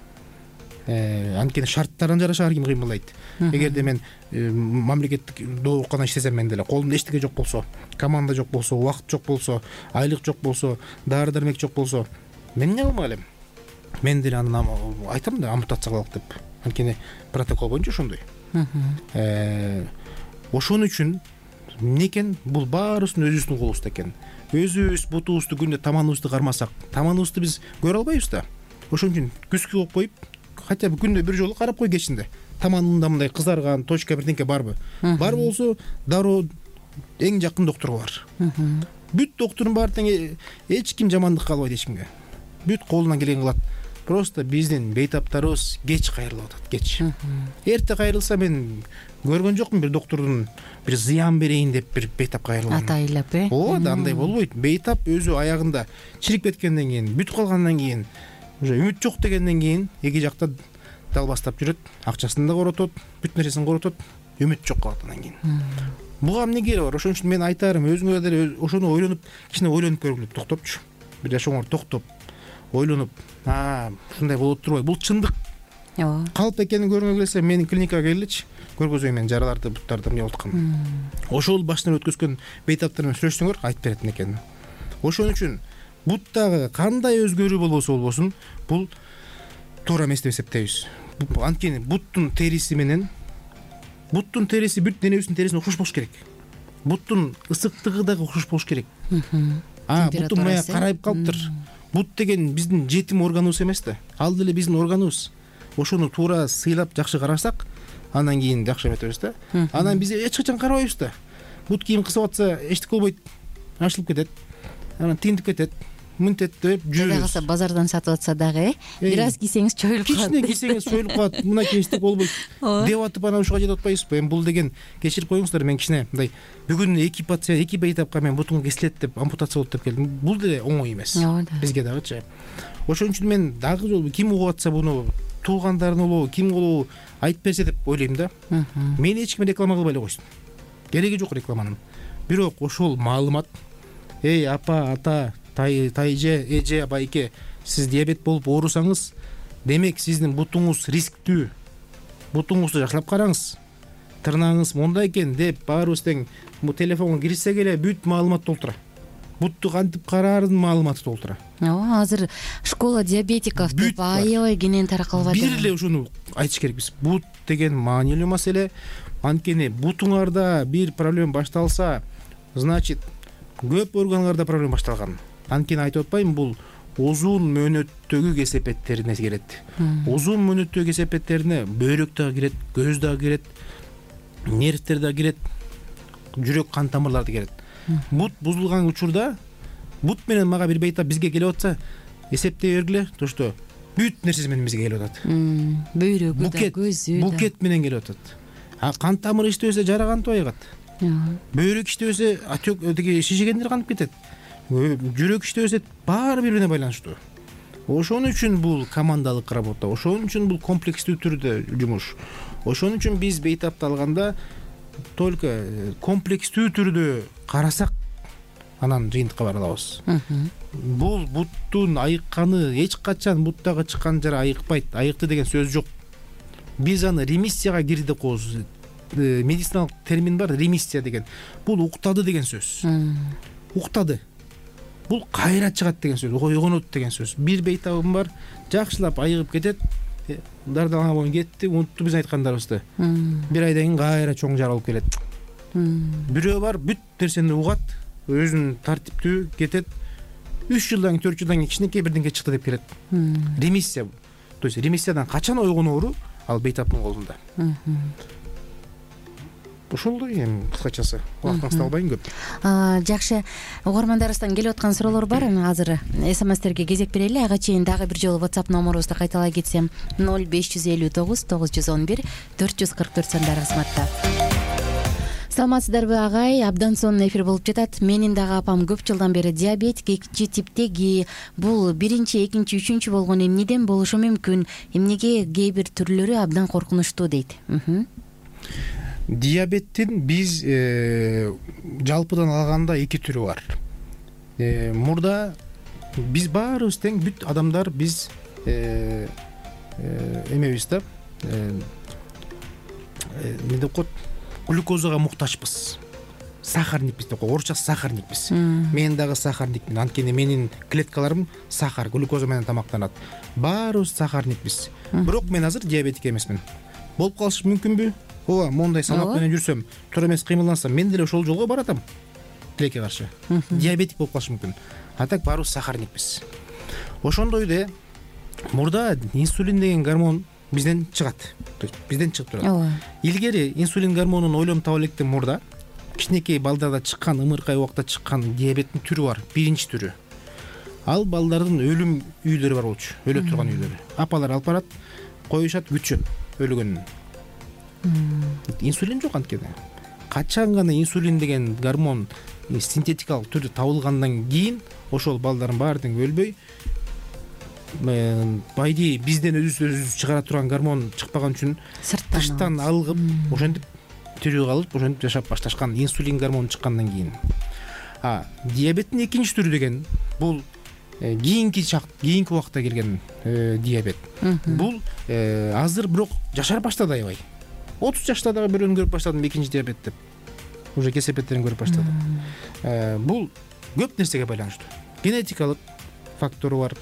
Анткени шарттарына жараша ар ким кыймылдайт. Эгерде мен мамлекеттик доокана иштесем, мен деле колумда эчтеке жок болсо, команда жок болсо, убакыт жок болсо, айлык жок болсо, дары дармек жок болсо, мен эмне кылмак элем? Мен деле анан айтам да, ампутация кылалык деп. Анткени протокол боюнча ошондой. Ошон үчүн эмне экен, бул баарыбыздын өзүбүздүн колубузда экен. Өзүбүз бутубузду күндө таманыбызды кармасак, таманыбызды биз көрө албайбыз да. Ошон үчүн күзгү коюп коюп, хотя бы күндө бир жолу карап кой кечинде. Таманында мындай кызарган, точка бирдеңке барбы? Бар болсо, дароо эң жакын доктурга бар. Бүт доктурдун баары тең, эч ким жамандык кылбайт эч кимге. Бүт колунан келген кылат. Просто биздин бейтаптарыбыз кеч кайрылып атат, кеч. Эрте кайрылса, мен көргөн жокмун бир доктурдун бир зыян берейин деп бир бейтап кайрылган. Атайлап, Ооба, андай болбойт. Бейтап өзү аягында чирип кеткенден кийин, бүтүп калгандан кийин, уже үмүт жок дегенден кийин эки жакта далбастап жүрөт, акчасын да коротот, бүт нерсесин коротот, үмүт жок калат андан кийин. Буга эмне кереги бар? Ошон үчүн мен айтарым, өзүңөр деле ошону ойлонуп, кичине ойлонуп көргүлө, токтопчу. Бир жашооңор токтоп, ойлонуп, ушундай болот турбайбы? Бул чындык. Ооба. Калп экенин көргүңөр келсе, менин клиникага келичи, көргөзөйүн мен жараларды, буттарды эмне болуп атканын. Ошол башынан өткөзгөн бейтаптар менен сүйлөшсөңөр айтып берет экен. Ошон үчүн буттагы кандай өзгөрүү болбосо болбосун, бул туура эмес деп эсептейбиз. Анткени буттун териси менен бүт денебиздин терисине окшош болуш керек. Буттун ысыктыгы дагы окшош болуш керек. Буттун мая карайып калыптыр. Бут деген биздин жетим органыбыз эмес да. Ал деле биздин органыбыз. Ошону туура сыйлап жакшы карасак, андан кийин жакшы эметебиз да. Анан биз эч качан карабайбыз да. Бут кийим кысып атса, эчтеке болбойт. Ашылып кетет. Анан тиндип кетет. Мынтет деп жүрөбүз. Калса базардан сатып атса дагы, бир аз кийсеңиз чоюлуп калат. Кичине кийсеңиз чоюлуп калат. Мына эчтеке болбойт деп атып анан ушуга жетип атпайбызбы? Эми бул деген, кечирип коюңуздар, мен кичине мындай бүгүн эки пациент, эки бейтапка мен бутум кесилет деп, ампутация болот деп келдим. Бул деле оңой эмес. Бизге дагычы. Ошон үчүн мен дагы жолу ким угуп атса буну, туугандарын болобу, ким болобу айтып берсе деп ойлойм да. Мени эч ким реклама кылбай эле койсун. Кереги жок рекламанын. Бирок ошол маалымат, эй апа, ата, тайже, эже, байке, сиз диабет болуп оорусаңыз, демек сиздин бутуңуз рисктүү. Бутуңузду жакшылап караңыз. Тырнагыңыз мондай экен деп баарыбыз тең бу телефонго кирсек эле бүт маалымат толтура. Бутту кантип караардын маалыматы толтура. Азыр школа диабетиков деп аябай кенен таркалып атат. Бир эле ушуну айтыш керекпиз. Бут деген маанилүү маселе. Анткени бутуңарда бир проблема башталса, значит, көп органдарда проблема башталган. Анткени айтып атпаймынбы, бул узун мөөнөттөгү кесепеттерине кирет. Узун мөөнөттөгү кесепеттерине бөйрөк дагы кирет, көз дагы кирет, нервтер дагы кирет, жүрөк кан тамырлары да кирет. Бут бузулган учурда, бут менен мага бир бейтап бизге келип атса, эсептей бергиле, то что бүт нерсеси менен бизге келип атат. Бөйрөгү да, көзү да. Букет менен келип атат. Кан тамыры иштебесе жараган тубайгат. Бөйрөк иштебесе атек деги шишигендер канып кетет. Жүрөк иштебесе баары бири бирине байланыштуу. Ошон үчүн бул командалык работа, ошон үчүн бул комплекстүү түрдө жумуш. Ошон үчүн биз бейтапты алганда только комплекстүү түрдө карасак, анан жыйынтыкка бара алабыз. Бул буттун айыкканы эч качан буттагы чыккан жара айыкпайт. Айыкты деген сөз жок. Биз аны ремиссияга кирди деп коебуз. Медициналык термин бар, ремиссия деген. Бул уктады деген сөз. Уктады. Бул кайра чыгат деген сөз, ойгонот деген сөз. Бир бейтабым бар, жакшылап айыгып кетет, дардалана боюн кетти, унутту биз айткандарыбызды. Бир айдан кийин кайра чоң жара болуп келет. Бирөө бар, бүт нерсени угат, өзүн тартиптүү кетет. 3 жылдан, 4 жылдан кийин кичинекей бирдеңке чыкты деп келет. Ремиссия. То есть ремиссиядан качан ойгоноору ал бейтаптын колунда. Ошол эми кыскачасы. Убактыңызды албайын көп. Жакшы. Угармандарыбыздан келип аткан суроолор бар. Эми азыр СМСтерге кезек берели. Ага чейин дагы бир жолу WhatsApp номерубузду кайталай кетсем, 0559 911 444 сандары кызматта. Саламатсыздарбы агай? Абдан сонун эфир болуп жатат. Менин дагы апам көп жылдан бери диабетик, экинчи типтеги. Бул биринчи, экинчи, үчүнчү болгон эмнеден болушу мүмкүн? Эмнеге кээ бир түрлөрү абдан коркунучтуу дейт. Диабеттин биз жалпыдан алганда эки түрү бар. Мурда биз баарыбыз тең, бүт адамдар биз эмебиз да, эмне деп коет, глюкозага муктачпыз. Сахарникпиз деп коет, орусча сахарникпиз. Мен дагы сахарникмин. Анткени менин клеткаларым сахар, глюкоза менен тамактанат. Баарыбыз сахарникпиз. Бирок мен азыр диабетик эмесмин. Болуп калышы мүмкүнбү? ооба мондай салмак менен жүрсөм, туура эмес кыймылдансам, мен деле ошол жолго баратам. Тилекке каршы диабетик болуп калышы мүмкүн. А так баарыбыз сахарникпиз. Ошондой эле мурда инсулин деген гормон бизден чыгат. То есть бизден чыгып турат. ооба. Илгери инсулин гормонун ойлом таба электен мурда кичинекей балдарда чыккан, ымыркай убакта чыккан диабеттин түрү бар. Биринчи түрү. Ал балдардын өлүм үйлөрү бар болчу. Өлө турган үйлөрү. Апалар алып барат, коюшат, күтүшөт өлгөнүн. Инсулин жок анткени. Качан гана инсулин деген гормон синтетикалык түрдө табылгандан кийин ошол балдардын баардыгы өлбөй, байди бизден өзүбүз чыгара турган гормон чыкпаган үчүн тыштан алгып, ошентип тирүү калып, ошентип жашап башташкан инсулин гормону чыккандан кийин. Диабеттин экинчи түрү деген бул кийинки убакта келген диабет. Бул азыр бирок жашар баштады аябай. 30 жашта дагы бирөөнү көрүп баштадым, экинчи диабет деп. Уже кесепеттерин көрүп баштадым. Бул көп нерсеге байланыштуу. Генетикалык фактору бар.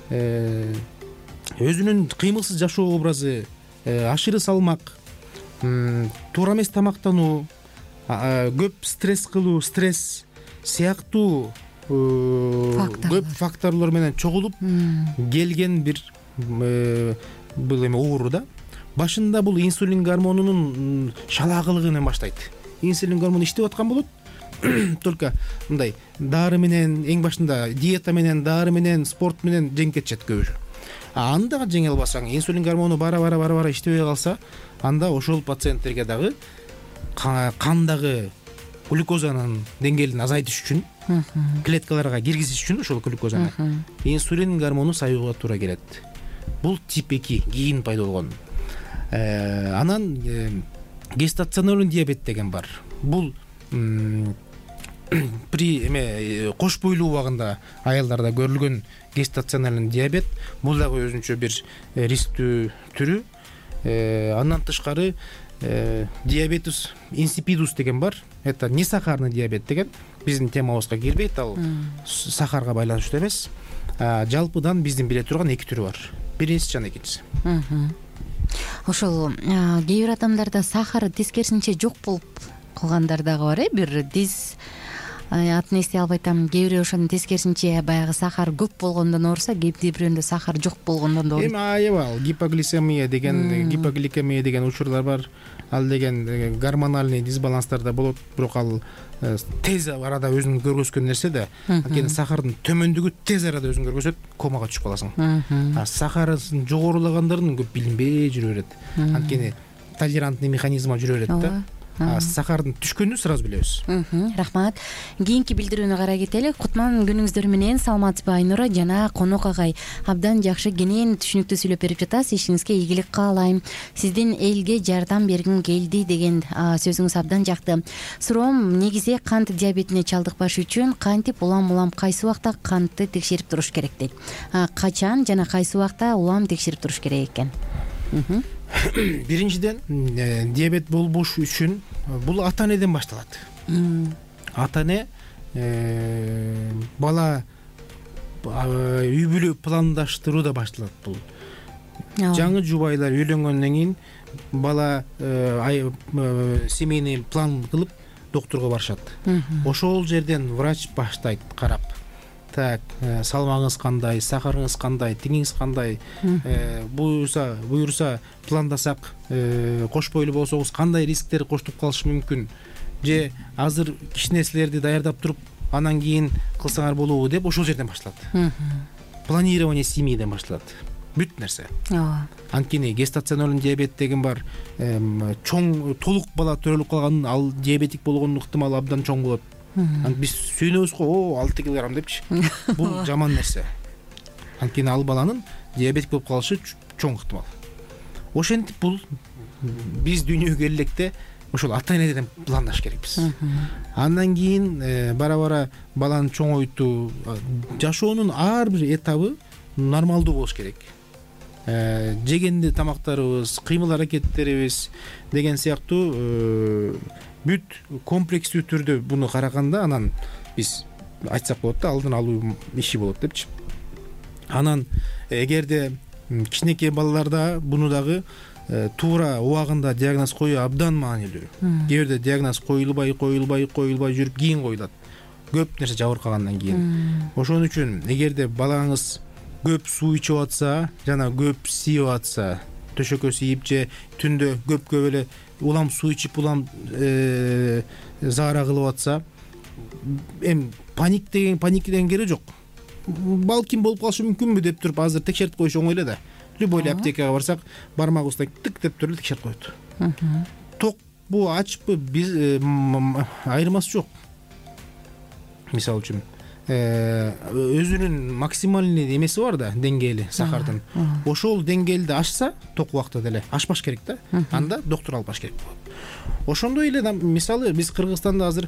Өзүнүн кыймылсыз жашоо образы, ашыры салмак, туура эмес тамактануу, көп стресс кылуу, стресс сыяктуу көп факторлор менен чогулуп келген бир бул эме оору да. Башында бул инсулин гормонунун шалаагылыгынан баштайт. Инсулин гормону иштеп аткан болот. Только мындай дары менен, эң башында диета менен, дары менен, спорт менен жеңип кетишет көбү. Анда жеңе албасаң, инсулин гормону бара иштебей калса, анда ошол пациенттерге дагы кандагы глюкозанын деңгээлин азайтыш үчүн, клеткаларга киргизиш үчүн ошол глюкозаны инсулин гормону сайууга туура келет. Бул тип 2 кийин пайда болгон. Анан гестационарлы диабет деген бар. Бул при кош бойлуу убагында аялдарда көрүлгөн гестационарлы диабет. Бул дагы өзүнчө бир рисктүү түрү. Андан тышкары диабетус инсипидус деген бар. Это не сахарный диабет деген. Биздин темабызга кирбейт, ал сахарга байланыштуу эмес. Жалпыдан биздин биле турган эки түрү бар. Биринчиси жана экинчиси. Ошол кээ бир адамдарда сахары тескерисинче жок болуп калгандар дагы бар, бир диз атын эстей албай атам. Кээ бирөө ошонун тескерисинче баягы сахар көп болгондон ооруса, кээ бирөөнүндө сахар жок болгондон да ооруйт. Эми аябай гипогликемия деген учурлар бар. Ал деген гормональный дисбаланстарда болот, бирок ал тез арада өзүн көргөзгөн нерсе да. Анткени сахардын төмөндүгү тез арада өзүн көргөзөт, комага түшүп каласың. Сахарын жогорулагандардын көп билинбей жүрө берет. Анткени толерантный механизма жүрө берет да. Сахардын түшкөнүн сразу билебиз. Рахмат. Кийинки билдирүүнү карай кетели. Кутман күнүңүздөр менен, саламатсызбы Айнура жана конок агай? Абдан жакшы, кенен түшүнүктүү сүйлөп берип жатасыз. Ишиңизге ийгилик каалайм. Сиздин элге жардам бергим келди деген сөзүңүз абдан жакты. Суроом, негизи кант диабетине чалдыкпаш үчүн кантип улам кайсы убакта кантты текшерип туруш керек дейт. Качан жана кайсы убакта улам текшерип туруш керек экен? Биринчиден, диабет болбош үчүн бул ата энеден башталат. Ата эне бала үй бүлө пландаштырууда башталат бул. Жаңы жубайлар үйлөнгөндөн кийин бала семейный план кылып доктурга барышат. Ошол жерден врач баштайт карап. Так, салмагыңыз кандай, сахарыңыз кандай, теңиңиз кандай, буюрса пландасак, кош бойлуу болсоңуз кандай рисктер коштуп калышы мүмкүн, же азыр кичинекилерди даярдап туруп анан кийин кылсаңар болобу деп ошол жерден башталат. Планирование семьиден башталат. Бүт нерсе. Анткени гестационарлы диабет деген бар. Чоң толук бала төрөлүп калган, ал диабетик болгондун ыктымалы абдан чоң болот. Биз сүйүнөбүз го, 6 килограмм депчи. Бул жаман нерсе. Анткени ал баланын диабетик болуп калышы чоң ыктымал. Ошентип бул биз дүйнөгө келлекте ошол ата энеден пландаш керекпиз. Андан кийин бара баланы чоңойтуу, жашоонун ар бир этабы нормалдуу болуш керек. Жегенде тамактарыбыз, кыймыл аракеттерибиз деген сыяктуу бүт комплекстүү түрдө буну караганда, анан биз айтсак болот да, алдын алуу иши болот депчи. Анан эгерде кичинекей балаларда буну дагы туура убагында диагноз коюу абдан маанилүү. Кээ бирде диагноз коюлбай жүрүп кийин коюлат, көп нерсе жабыркагандан кийин. Ошон үчүн эгерде балаңыз көп суу ичип атса жана көп сийип атса, төшөккө сийип же түндө көп эле улам суу ичип улам заара кылып атса, эми паникеден кереги жок. Балким болуп калышы мүмкүнбү деп туруп азыр текшертип коюш оңой эле да. Любой аптекага барсак, бармагыбыздан тык деп туруп текшерип коет. Токпу, ачпы, биз айырмасы жок. Мисалы үчүн, өзүнүн максимальный эмеси бар да, деңгээли сахардын. Ошол деңгээлди ашса, ток убакта деле ашпаш керек да. Анда доктор алып баш керек болот. Ошондой эле мисалы биз Кыргызстанда азыр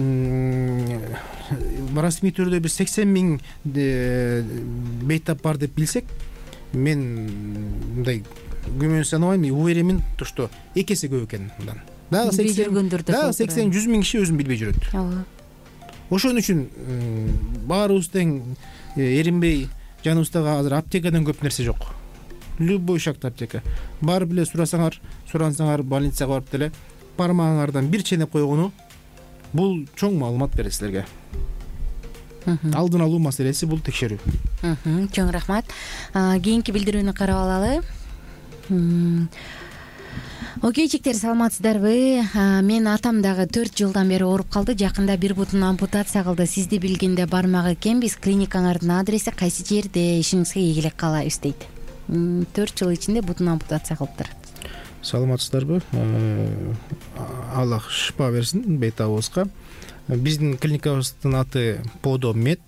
расмий түрдө биз 80 000 бейтап бар деп билсек, мен мындай күмөн санабайм, уверенмин, что 2 эсе көп экен мындан. Дагы 80-100 миң киши өзүн билбей жүрөт. Ошон үчүн баарыбыз тең эринбей, жаныбыздагы азыр аптекадан көп нерсе жок. Любой шакта аптека. Барып эле сурансаңар, больницага барып деле бармагыңардан бир ченеп койгону бул чоң маалымат берет силерге. Алдын алуу маселеси бул текшерүү. Чоң рахмат. Кийинки билдирүүнү карап алалы. Окей, жигиттер, саламатсыздарбы? Мен атам дагы 4 жылдан бери ооруп калды. Жакында бир бутун ампутация кылды. Сизди билгенде бармак экенбиз. Клиникаңардын адреси кайсы жерде? Ишиңизге ийгилик каалайбыз дейт. 4 жыл ичинде бутун ампутация кылыптыр. Саламатсыздарбы? Аллах шифа берсин бейтабыбызга. Биздин клиникабыздын аты Подомед,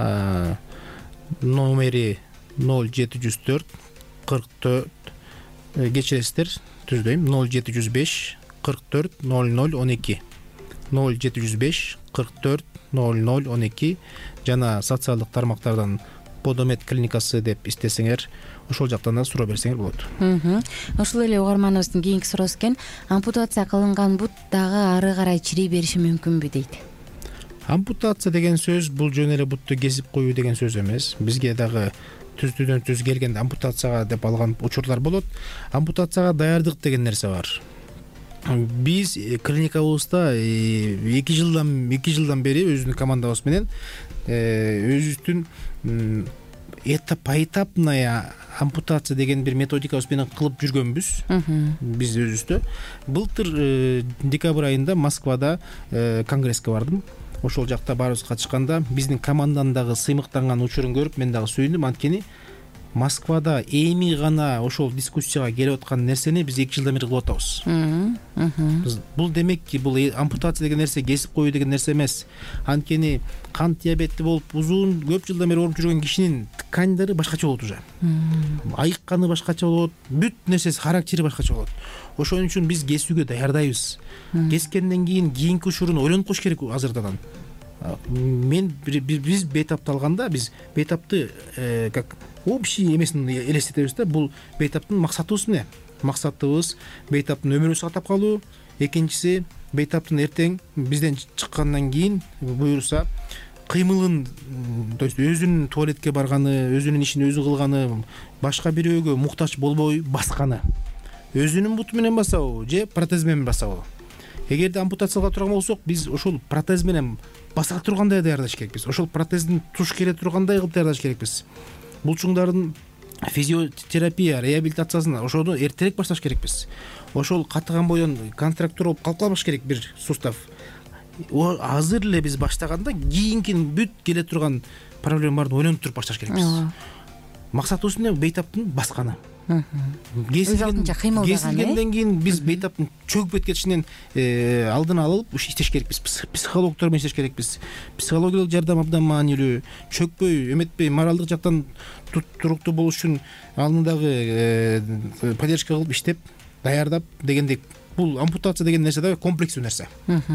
номери 0704 44, кечиресиздер, түздөйм, 0705 44 0012, 0705 44 0012 жана социалдык тармактардан Подомед клиникасы деп издесеңер, ошол жактан да суроо берсеңер болот. Ошол эле угарманыбыздын кийинки суроосу экен. Ампутация кылынган бут дагы ары карай чирей бериши мүмкүнбү дейт. Ампутация деген сөз бул жөн эле бутту кесип коюу деген сөз эмес. Бизге дагы түздөн түз келгенде ампутацияга деп алган учурлар болот. Ампутацияга даярдык деген нерсе бар. Биз клиникабызда 2 жылдан бери өзүнүн командабыз менен өзүбүздүн поэтапная ампутация деген бир методикабыз менен кылып жүргөнбүз. Биз өзүбүздө былтыр декабрь айында Москвада конгресске бардым. Ошол жакта баарыбыз катышканда биздин команданын дагы сыймыктанган учурун көрүп мен дагы сүйүндүм. Анткени Москвада эми гана ошол дискуссияга келип аткан нерсени биз 2 жылдан бери кылып атабыз. Бул демекки бул ампутация деген нерсе кесип коюу деген нерсе эмес. Анткени кант диабети болуп көп жылдан бери ооруп жүргөн кишинин тканьдары башкача болот уже. Айыкканы башкача болот, бүт нерсеси, характери башкача болот. Ошон үчүн биз кесүүгө даярдайбыз. Кескенден кийинки учурун ойлонуп коюш керек азырдан. Биз бейтапты алганда, биз бейтапты как общий эмесин элестетебиз да. Бул бейтаптын максатыбыз эмне? Максатыбыз бейтаптын өмүрүн сактап калуу. Экинчиси, бейтаптын эртең бизден чыккандан кийин буюрса кыймылын, то есть өзүнүн туалетке барганы, өзүнүн ишин өзү кылганы, башка бирөөгө муктаж болбой басканы. Өзүнүн буту менен басабы же протез менен басабы? Эгерде ампутацияга турган болсок, биз ошол протез менен баса тургандай даярдаш керекпиз. Ошол протездин туш келе тургандай кылып даярдаш керекпиз. Булчуңдардын физиотерапия, реабилитациясын ошону эртерээк башташ керекпиз. Ошол катыган бойдон контрактура болуп калып калбаш керек бир сустав. Азыр эле биз баштаганда кийинки бүт келе турган проблемаларды ойлонуп туруп башташ керекпиз. Максатыбыз эмне? Бейтаптын басканы. Кесилгенден кийин биз бейтаптын чөгүп кеткенинен алдын алып иштеш керекпиз. Психологдор менен иштеш керекпиз. Психологиялык жардам абдан маанилүү. Чөкпөй, эметпей, моралдык жактан туруктуу болуш үчүн алдындагы поддержка кылып иштеп, даярдап дегендей. Бул ампутация деген нерсе да комплекстүү нерсе.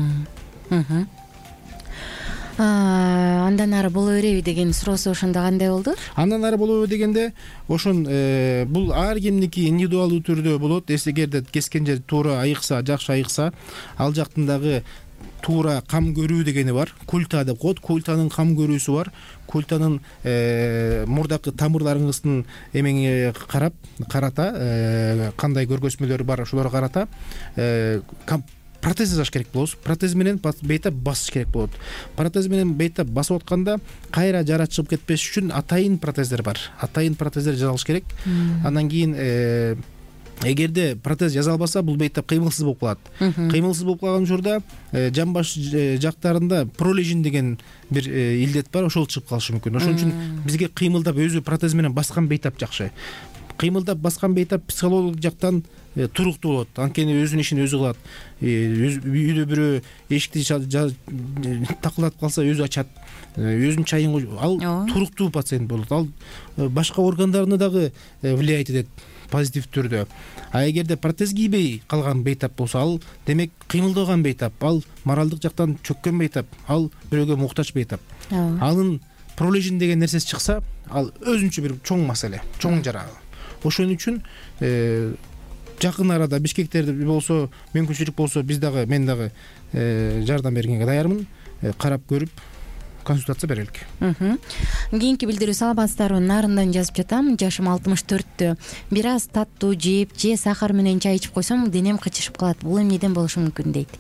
Андан ары боло береби деген суроосу ошондо кандай болду? Андан ары болобу дегенде, ошон бул ар кимники индивидуалдуу түрдө болот. Эгерде кескен жер туура айыкса, жакшы айыкса, ал жактын дагы туура кам көрүү дегени бар. Культа деп коет. Культанын кам көрүүсү бар. Культанын мурдакы тамырларыңыздын эмеңе карата кандай көргөзмөлөр бар, ошолорго карата протез жасаш керек болобуз. Протез менен бейтап басыш керек болот. Протез менен бейтап басып атканда кайра жара чыгып кетпеш үчүн атайын протездер бар. Атайын протездер жасалыш керек. Андан кийин эгерде протез жасалбаса, бул бейтап кыймылсыз болуп калат. Кыймылсыз болуп калган учурда жамбаш жактарында пролежин деген бир илдет бар, ошол чыгып калышы мүмкүн. Ошон үчүн бизге кыймылдап өзү протез менен баскан бейтап жакшы. Кыймылдап баскан бейтап психологик жактан туруктуу болот. Анткени өзүнүн ишин өзү кылат. Үйдө бирөө эшикти такылдатып калса өзү ачат. Өзүнүн чайын ал туруктуу пациент болот. Ал башка органдарына дагы влиять этет позитив түрдө. А эгерде протез кийбей калган бейтап болсо, ал демек кыймылдаган бейтап, ал моралдык жактан чөккөн бейтап, ал бирөөгө муктаж бейтап. Анын пролежин деген нерсеси чыкса, ал өзүнчө бир чоң маселе, чоң жара. Ошон үчүн жакын арада Бишкектерде болсо, мүмкүнчүлүк болсо, мен дагы жардам бергенге даярмын. Карап көрүп консультация берелик. Кийинки билдирүү саламатсыздарбы? Нарындан жазып жатам. Жашым 64-тө. Бир аз таттуу жеп, сахар менен чай ичип койсом, денем кычышып калат. Бул эмнеден болушу мүмкүн дейт.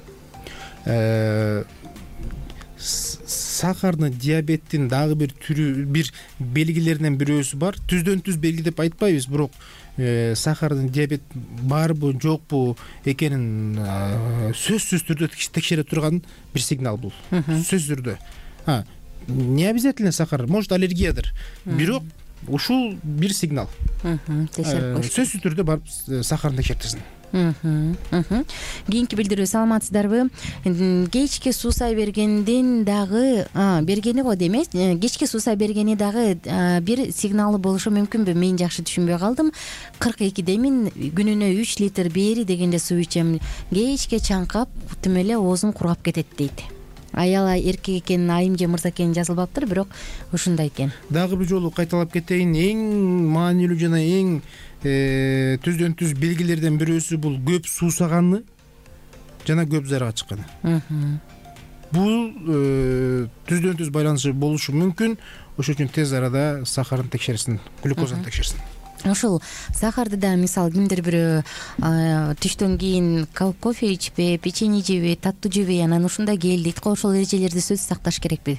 Сахарный диабеттин дагы бир түрү, бир белгилеринен бирөөсү бар. Түздөн түз белги деп айтпайбыз, бирок сахарный диабет барбы, жокпу экенин сөзсүз түрдө текшере турган бир сигнал бул. Сөзсүз түрдө. Не обязательно сахар, может аллергиядыр. Бирок ушул бир сигнал. Сөзсүз түрдө барып сахарын текшертесиң. Кийинки билдирүү саламатсыздарбы? Кечке суусай бергенден дагы бергени го демек, кечке суусай бергени дагы бир сигналы болушу мүмкүнбү? Мен жакшы түшүнбөй калдым. 42демин, күнүнө 3 литр бери дегенде суу ичем. Кечке чаңкап, тим эле оозум кургап кетет дейт. Аял эркек экенин, айым же мырза экенин жазылбаптыр, бирок ушундай экен. Дагы бир жолу кайталап кетейин. Эң маанилүү жана эң түздөн түз белгилерден бирөөсү бул көп суусаганы жана көп зарга чыкканы. Бул түздөн түз байланышы болушу мүмкүн. Ошон үчүн тез арада сахарын текшерсин, глюкозаны текшерсин. Ошол сахарды да, мисалы, кимдир бирөө түштөн кийин кофе ичпей, печенье жебей, таттуу жебей, анан ушундай кел дейт го. Ошол эрежелерди сөзсүз сакташ керекпи?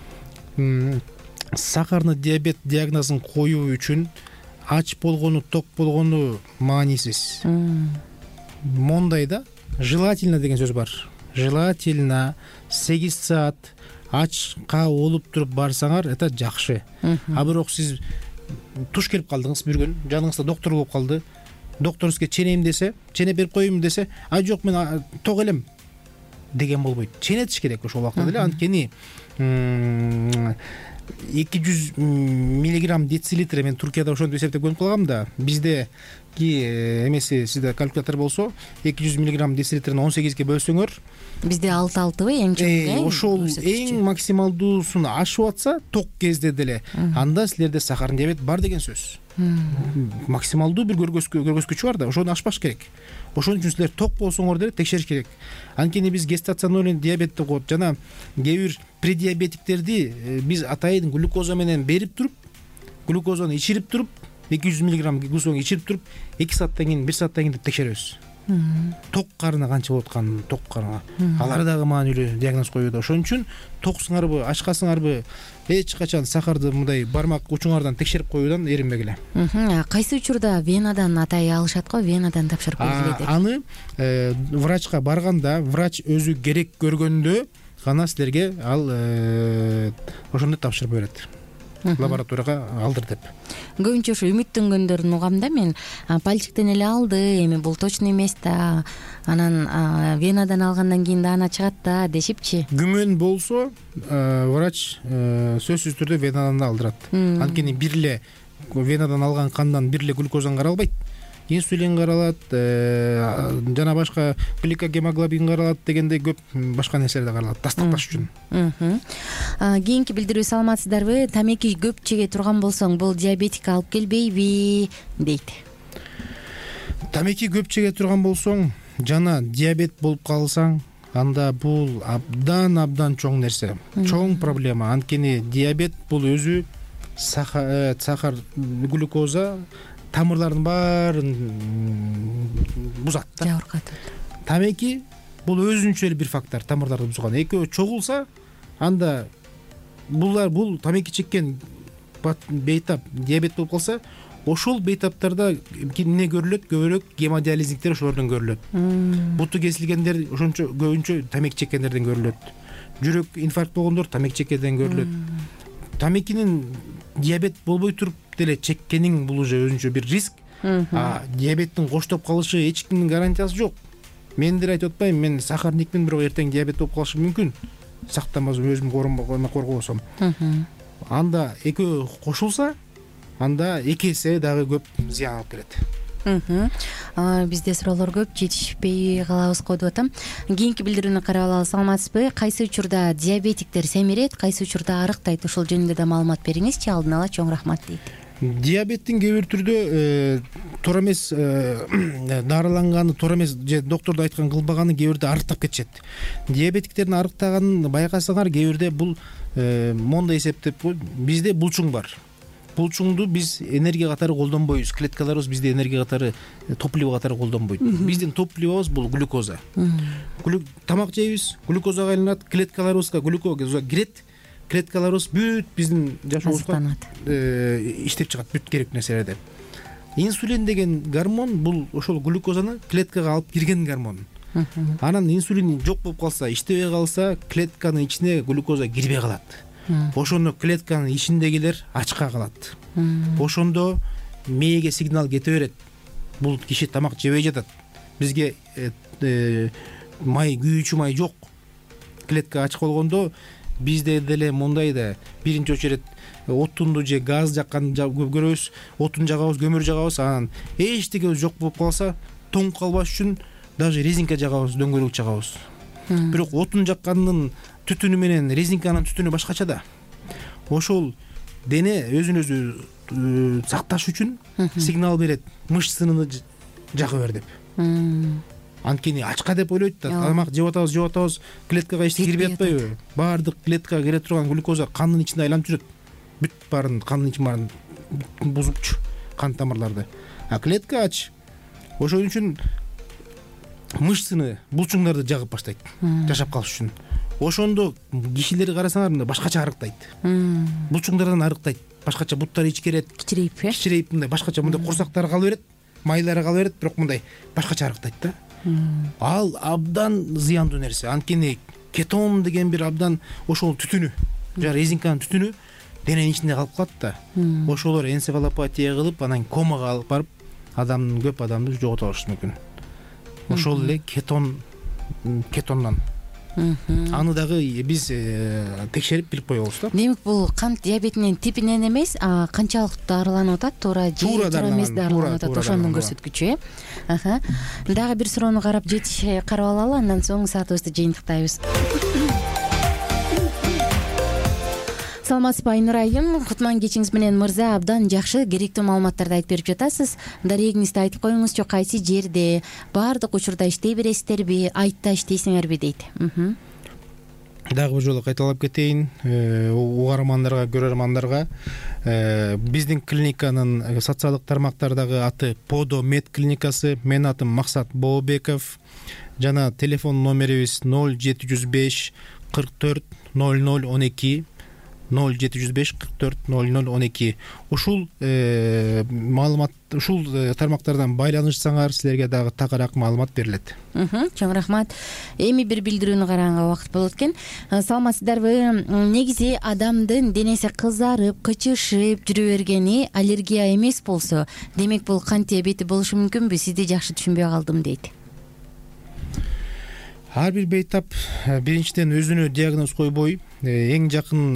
Сахарный диабет диагнозун коюу үчүн ач болгону, ток болгону маанисиз. Мондай да, желательно деген сөз бар. Желательно 8 саат ачка болуп туруп барсаңар, это жакшы. А бирок сиз туш келип калдыңыз бир күн, жаныңызда доктор болуп калды. Доктор сизге ченейм десе, чене берип коюм десе, жок, мен ток элем деген болбойт. Ченетиш керек ошол убакта деле. Анткени 200 миллиграмм децилитр, мен Туркияда ошондой эсептеп көрүп калгам да. Бизде эмеси, сизде калькулятор болсо, 200 миллиграмм децилитрин 18ге бөлсөңөр, бизде 6-6 эң чоң. Ошол эң максималдуусун ашып атса, ток кезде деле, анда силерде сахарный диабет бар деген сөз. Максималдуу бир көргөзгүчү бар да, ошону ашпаш керек. Ошон үчүн силер ток болсоңор деле текшериш керек. Анткени биз гестационарный диабет деп коет, жана кээ бир предиабетиктерди биз атайын глюкоза менен берип туруп, глюкозаны ичирип туруп, 200 миллиграмм глюкозаны ичирип туруп, 2 сааттан кийин, 1 сааттан кийин текшеребиз. Ток карыны канча болуп атканын, ток карыны. Алар дагы маанилүү диагноз коюуда. Ошон үчүн токсуңарбы, ачкасыңарбы, эч качан сахарды мындай бармак учуңардан текшерип коюудан эринбегиле. Кайсы учурда венадан атай алышат го, венадан тапшырып белгилейт? Аны врачка барганда, врач өзү керек көргөндө гана силерге ал ошондо тапшырып берет. Лабораторияга алдыр деп. Көбүнчө ошо үмүттөнгөндөрүн угам да мен. Пальчиктен эле алды, эми бул точно эмес да. Анан венадан алгандан кийин даана чыгат да дешипчи. Күмөн болсо, врач сөзсүз түрдө венадан алдырат. Анткени бир эле венадан алган кандан бир эле глюкозаны каралбайт. Инсулин каралат, жана башка гликогемоглобин каралат дегендей көп башка нерселер да каралат тастакташ үчүн. Кийинки билдирүү саламатсыздарбы? Тамеки көп жеге турган болсоң, бул диабетикке алып келбейби дейт. Тамеки көп жеге турган болсоң жана диабет болуп калсаң, анда бул абдан чоң нерсе, чоң проблема. Анткени диабет бул өзү сахар, глюкоза тамырлардын баарын бузат да. Жабыркатат. Тамеки бул өзүнчө эле бир фактор, тамырларды бузган. Экөө чогулса, анда бул тамеки чеккен бейтап диабет болуп калса, ошол бейтаптарда эмне көрүлөт? Көбүрөөк гемодиализниктер ошолордон көрүлөт. Буту кесилгендер ошончо көбүнчө тамеки чеккендерден көрүлөт. Жүрөк инфаркт болгондор тамеки чеккендерден көрүлөт. Тамекинин диабет болбой туруп деле чеккениң бул уже өзүнчө бир риск. Диабеттин коштоп калышы эч кимдин гарантиясы жок. Мен деле айтып атпайм, мен сахарникмин, бирок эртең диабет болуп калышым мүмкүн. Сактанбасам, өзүмдү коргобосом. Анда экөө кошулса, анда эки эсе дагы көп зыян алып келет. Бизде суроолор көп, жетишпей калабыз го деп атам. Кийинки билдирүүнү карап алалы. Саламатсызбы? Кайсы учурда диабетиктер семирет, кайсы учурда арыктайт? Ошол жөнүндө да маалымат бериңизчи. Алдын ала чоң рахмат дейт. Диабеттин кээ бир түрдө туура эмес дарыланганы, туура эмес же доктурдун айткан кылбаганы кээ бирде арыктап кетишет. Диабетиктердин арыктаганын байкасаңар, кээ бирде бул мондой эсептеп, бизде булчуң бар. Булчуңду биз энергия катары колдонбойбуз. Клеткаларыбыз бизде энергия катары, топливо катары колдонбойт. Биздин топливобуз бул глюкоза. Тамак жейбиз, глюкозага айланат, клеткаларыбызга глюкоза кирет. Клеткаларыбыз бүт биздин жашообузга иштеп чыгат бүт керектүү нерселерди. Инсулин деген гормон бул ошол глюкозаны клеткага алып кирген гормон. Анан инсулин жок болуп калса, иштебей калса, клетканын ичине глюкоза кирбей калат. Ошондо клетканын ичиндегилер ачка калат. Ошондо мээге сигнал кете берет. Бул киши тамак жебей жатат. Бизге май, күйүүчү май жок. Клетка ачык болгондо бизде деле мындай да биринчи очередь отунду же газ жакканды көрөбүз, отун жагабыз, көмүр жагабыз, анан эчтеке жок болуп калса, тоңуп калбаш үчүн даже резинка жагабыз, дөңгөлөк жагабыз. Бирок отун жаккандын түтүнү менен резинканын түтүнү башкача да. Ошол дене өзүн өзү сакташ үчүн сигнал берет, мышцаны жага бер деп. Анткени ачка деп ойлойт да, тамак жеп атабыз, клеткага эчтеке кирбей атпайбы? Баардык клеткага кире турган глюкоза кандын ичинде айланып жүрөт. Бүт баарын кандын ичин баарын бузупчу, кан тамырларды. Клетка ач. Ошон үчүн мышцаны, булчуңдарды жагып баштайт, жашап калыш үчүн. Ошондо кишилерди карасаңар, мындай башкача арыктайт. Булчуңдардан арыктайт, башкача буттары ичкерет, кичирейип, мындай башкача, мындай курсактары кала берет, майлары кала берет, бирок мындай башкача арыктайт да. Ал абдан зыяндуу нерсе. Анткени кетон деген бир абдан ошол түтүнү, жана резинканын түтүнү дененин ичинде калып калат да. Ошолор энцефалопатия кылып, анан комага алып барып, көп адамды жогото алышы мүмкүн. Ошол эле кетондан. Аны дагы биз текшерип билип коебуз да. Демек бул кант диабетинин типинен эмес, канчалык дарыланып атат, туура эмес дарыланып атат, ошондун көрсөткүчү. Дагы бир суроону карап карап алалы, андан соң саатыбызды жыйынтыктайбыз. Саламатсызбы Айнур айым? Кутман кечиңиз менен мырза, абдан жакшы, керектүү маалыматтарды айтып берип жатасыз. Дарегиңизди айтып коюңузчу, кайсы жерде, баардык учурда иштей бересиздерби, айтта иштейсиңерби дейт. Дагы бир жолу кайталап кетейин угармандарга, көрөрмандарга. Биздин клиниканын социалдык тармактардагы аты Подо Мед клиникасы. Менин атым Максат Бообеков. Жана телефон номерибиз 0705 44 0012. 0705 44 0012. Ушул маалымат, ушул тармактардан байланышсаңар, силерге дагы такыраак маалымат берилет. Чоң рахмат. Эми бир билдирүүнү караганга убакыт болот экен. Саламатсыздарбы? Негизи адамдын денеси кызарып, кычышып жүрө бергени аллергия эмес болсо, демек бул кант диабети болушу мүмкүнбү? Сизди жакшы түшүнбөй калдым дейт. Ар бир бейтап биринчиден өзүнө диагноз койбой, эң жакын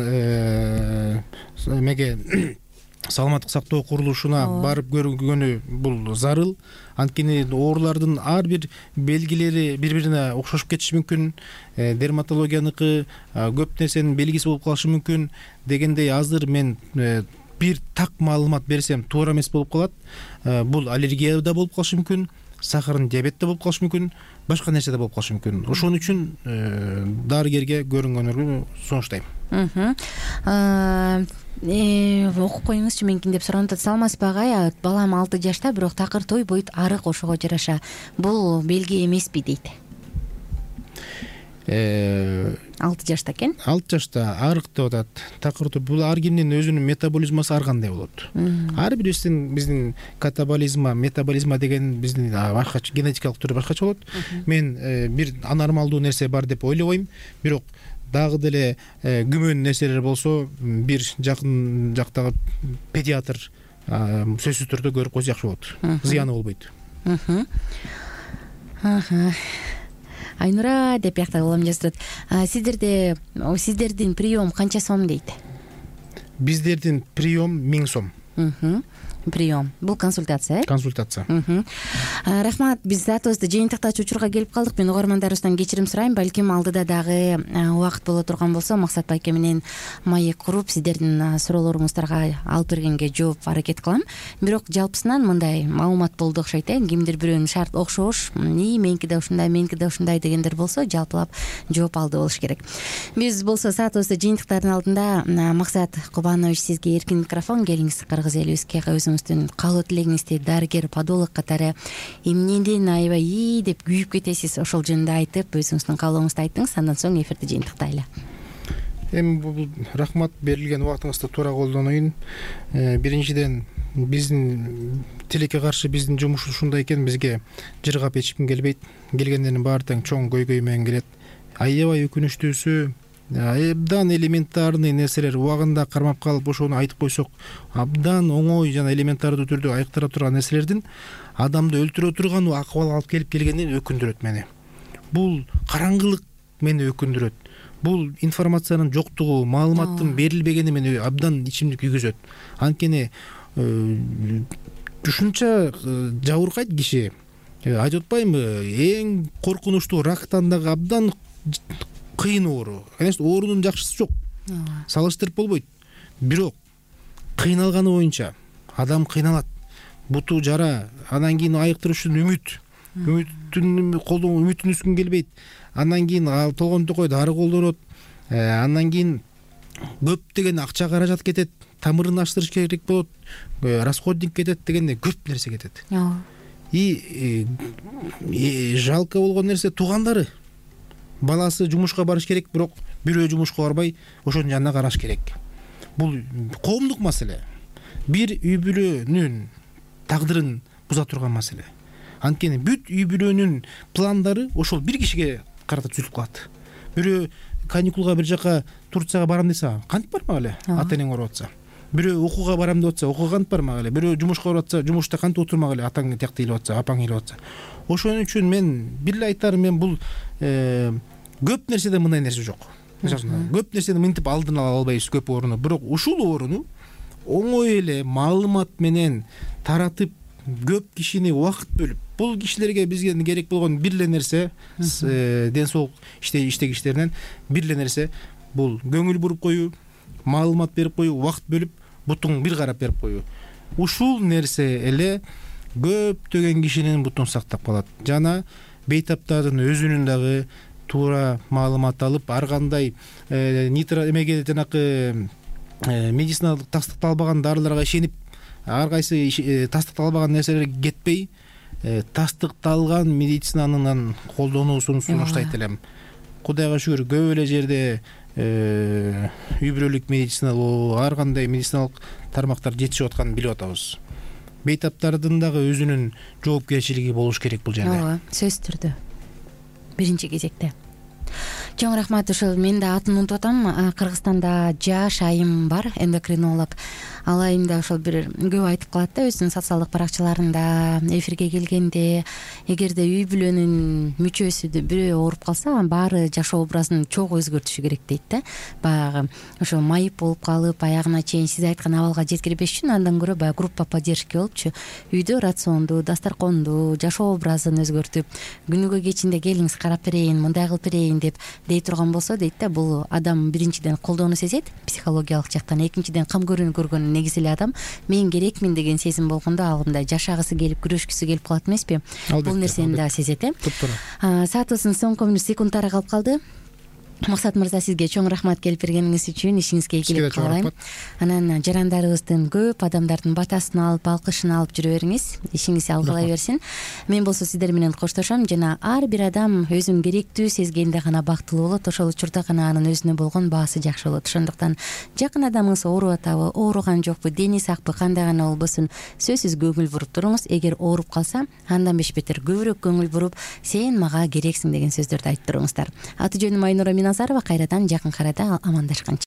эмеге саламаттык сактоо курулушуна барып көргөнү бул зарыл. Анткени оорулардын ар бир белгилери бири-бирине окшошуп кетиши мүмкүн. Дерматологияныкы көп нерсенин белгиси болуп калышы мүмкүн. Дегендей азыр мен бир так маалымат берсем туура эмес болуп калат. Бул аллергия да болуп калышы мүмкүн. сахарын диабетте болуп калышы мүмкүн, башка нерседе болуп калышы мүмкүн. Ошон үчүн дарыгерге көрүнгөнүргө сунуштайм. Окуп коюңузчу менкин деп суранып атат. Саламатсызбы агай? Балам 6 жашта, бирок такыр той бойт арык, ошого жараша бул белги эмеспи дейт. 6 жашта экен. 6 жашта арык деп атат. Такыр бул ар кимдин өзүнүн метаболизмасы ар кандай болот. Ар биздин метаболизма деген биздин башкача генетикалык түрү башкача болот. Мен бир анормалдуу нерсе бар деп ойлобойм, бирок дагы деле күмөн нерселер болсо бир жакын жактагы педиатр сөзсүз түрдө көрүп койсо жакшы болот. Зыяны болбойт. Айнура деп бияктагы балам жазып атат. Сиздердин прием канча сом дейт? Биздердин прием 1000 сом. Прием. Бул консультация, Консультация. Рахмат. Биз затыбызды жыйынтыктачу учурга келип калдык. Мен угармандарыбыздан кечирим сурайм. Балким алдыда дагы убакыт боло турган болсо, Максат байке менен маек куруп сиздердин суроолоруңуздарга алып бергенге жооп аракет кылам. Бирок жалпысынан мындай маалымат болду окшойт. Кимдир бирөөнүн шарт окшош, меники да ушундай дегендер болсо, жалпылап жооп алды болуш керек. Биз болсо саатыбызды жыйынтыктардын алдында Максат Кубанович, сизге эркин микрофон. Келиңиз кыргыз элибизге каалоо тилегиңизди дарыгер, подолог катары эмнеден аябай деп күйүп кетесиз, ошол жөнүндө айтып, өзүңүздүн каалооңузду айтыңыз. Андан соң эфирди жыйынтыктайлы. Эми бул рахмат, берилген убактыңызды туура колдоноюн. Биринчиден, биздин тилекке каршы биздин жумуш ушундай экен, бизге жыргап эчким келбейт. Келгендердин баары тең чоң көйгөй менен келет. Аябай өкүнүчтүүсү, абдан элементарный нерселер убагында кармап калып ошону айтып койсок, абдан оңой жана элементардуу түрдө айыктыра турган нерселердин адамды өлтүрө турган акыбалга алып келгенден өкүндүрөт мени. Бул караңгылык мени өкүндүрөт. Бул информациянын жоктугу, маалыматтын берилбегени мени абдан ичимди күйгүзөт. Анткени ушунча жабыркайт киши. Айтып атпаймынбы, эң коркунучтуу рактан дагы абдан кыйын оору. Конечно, оорунун жакшысы жок. Салыштырып болбойт. Бирок кыйналганы боюнча адам кыйналат. Буту жара, анан кийин айыктыруу үчүн үмүтүн үскүн келбейт. Андан кийин толгон токой дары колдонот. Андан кийин көптөгөн акча каражат кетет, тамырын аштырыш керек болот, расходник кетет дегенде көп нерсе кетет. Жалко болгон нерсе туугандары. Баласы жумушка барыш керек, бирок бирөө жумушка барбай, ошонун жанына караш керек. Бул коомдук маселе. Бир үй бүлөнүн тагдырын буза турган маселе. Анткени бүт үй бүлөнүн пландары ошол бир кишиге карата түзүлүп калат. Бирөө каникулга бир жака Турцияга барам десе, кантип бармак эле, ата энең ооруп атса. Бирөө окууга барам деп атса, окууга кантип бармак эле. Бирөө жумушка барып атса, жумушта кантип отурмак эле, атаң тиякта илип атса, апаң илип атса. Ошон үчүн мен бир эле айтарым, мен бул көп нерседе мындай нерсе жок. Көп нерсени мынтип алдын ала албайбыз, көп ооруну. Бирок ушул ооруну оңой эле маалымат менен таратып, көп кишини убакыт бөлүп, бул кишилерге бизге керек болгон бир эле нерсе, ден соолук иштегичтеринен бир эле нерсе, бул көңүл буруп коюу, маалымат берип коюу, убакыт бөлүп, бутун бир карап берип коюу. Ушул нерсе эле көптөгөн кишинин бутун сактап калат. Жана бейтаптардын өзүнүн дагы туура маалымат алып, ар кандай эмеге жанакы медициналык тастыкталбаган дарыларга ишенип, ар кайсы тастыкталбаган нерселерге кетпей, тастыкталган медицинанын колдонуусун сунуштайт элем. Кудайга шүгүр, көп эле жерде үй бүлөлүк медицина, ар кандай медициналык тармактар жетишип атканын билип атабыз. Бейтаптардын дагы өзүнүн жоопкерчилиги болуш керек бул жерде. Ооба, сөзсүз түрдө. Биринчи кезекте. Чоң рахмат. Ошол мен да атын унутуп атам. Кыргызстанда жаш айым бар, эндокринолог. Ал айымда ошол бир көп айтып калат да өзүнүн социалдык баракчаларында, эфирге келгенде, эгерде үй бүлөнүн мүчөсү бирөө ооруп калса, баары жашоо образын чогуу өзгөртүшү керек дейт да. Баягы ошо майып болуп калып, аягына чейин сиз айткан абалга жеткирбеш үчүн андан көрө баягы группа поддержки болупчу, үйдө рационду, дасторконду, жашоо образын өзгөртүп, күнүгө кечинде келиңиз карап берейин, мындай кылып берейин деп дей турган болсо дейт да, бул адам биринчиден колдоону сезет психологиялык жактан, экинчиден кам көрүүнү көргөнүн негизи эле адам мен керекмин деген сезим болгондо ал мындай жашагысы келип күрөшкүсү келип калат эмеспи. Бул нерсени да сезет Саатыбыздын соңку секундтары калып калды. Максат мырза, сизге чоң рахмат келип бергениңиз үчүн, ишиңизге ийгилик каалайм. Анан жарандарыбыздын көп адамдардын батасын алып, алкышын алып жүрө бериңиз, ишиңиз алгылай берсин. Мен болсо сиздер менен коштошом жана ар бир адам өзүн керектүү сезгенде гана бактылуу болот, ошол учурда гана анын өзүнө болгон баасы жакшы болот. Ошондуктан жакын адамыңыз ооруп атабы, ооруган жокпу, дени сакпы, кандай гана болбосун, сөзсүз көңүл буруп туруңуз. Эгер ооруп калса, андан беш бетер көбүрөөк көңүл буруп, сен мага керексиң деген сөздөрдү айтып туруңуздар. Аты жөнүм Айнура Миназарова. Кайрадан жакын арада амандашканча.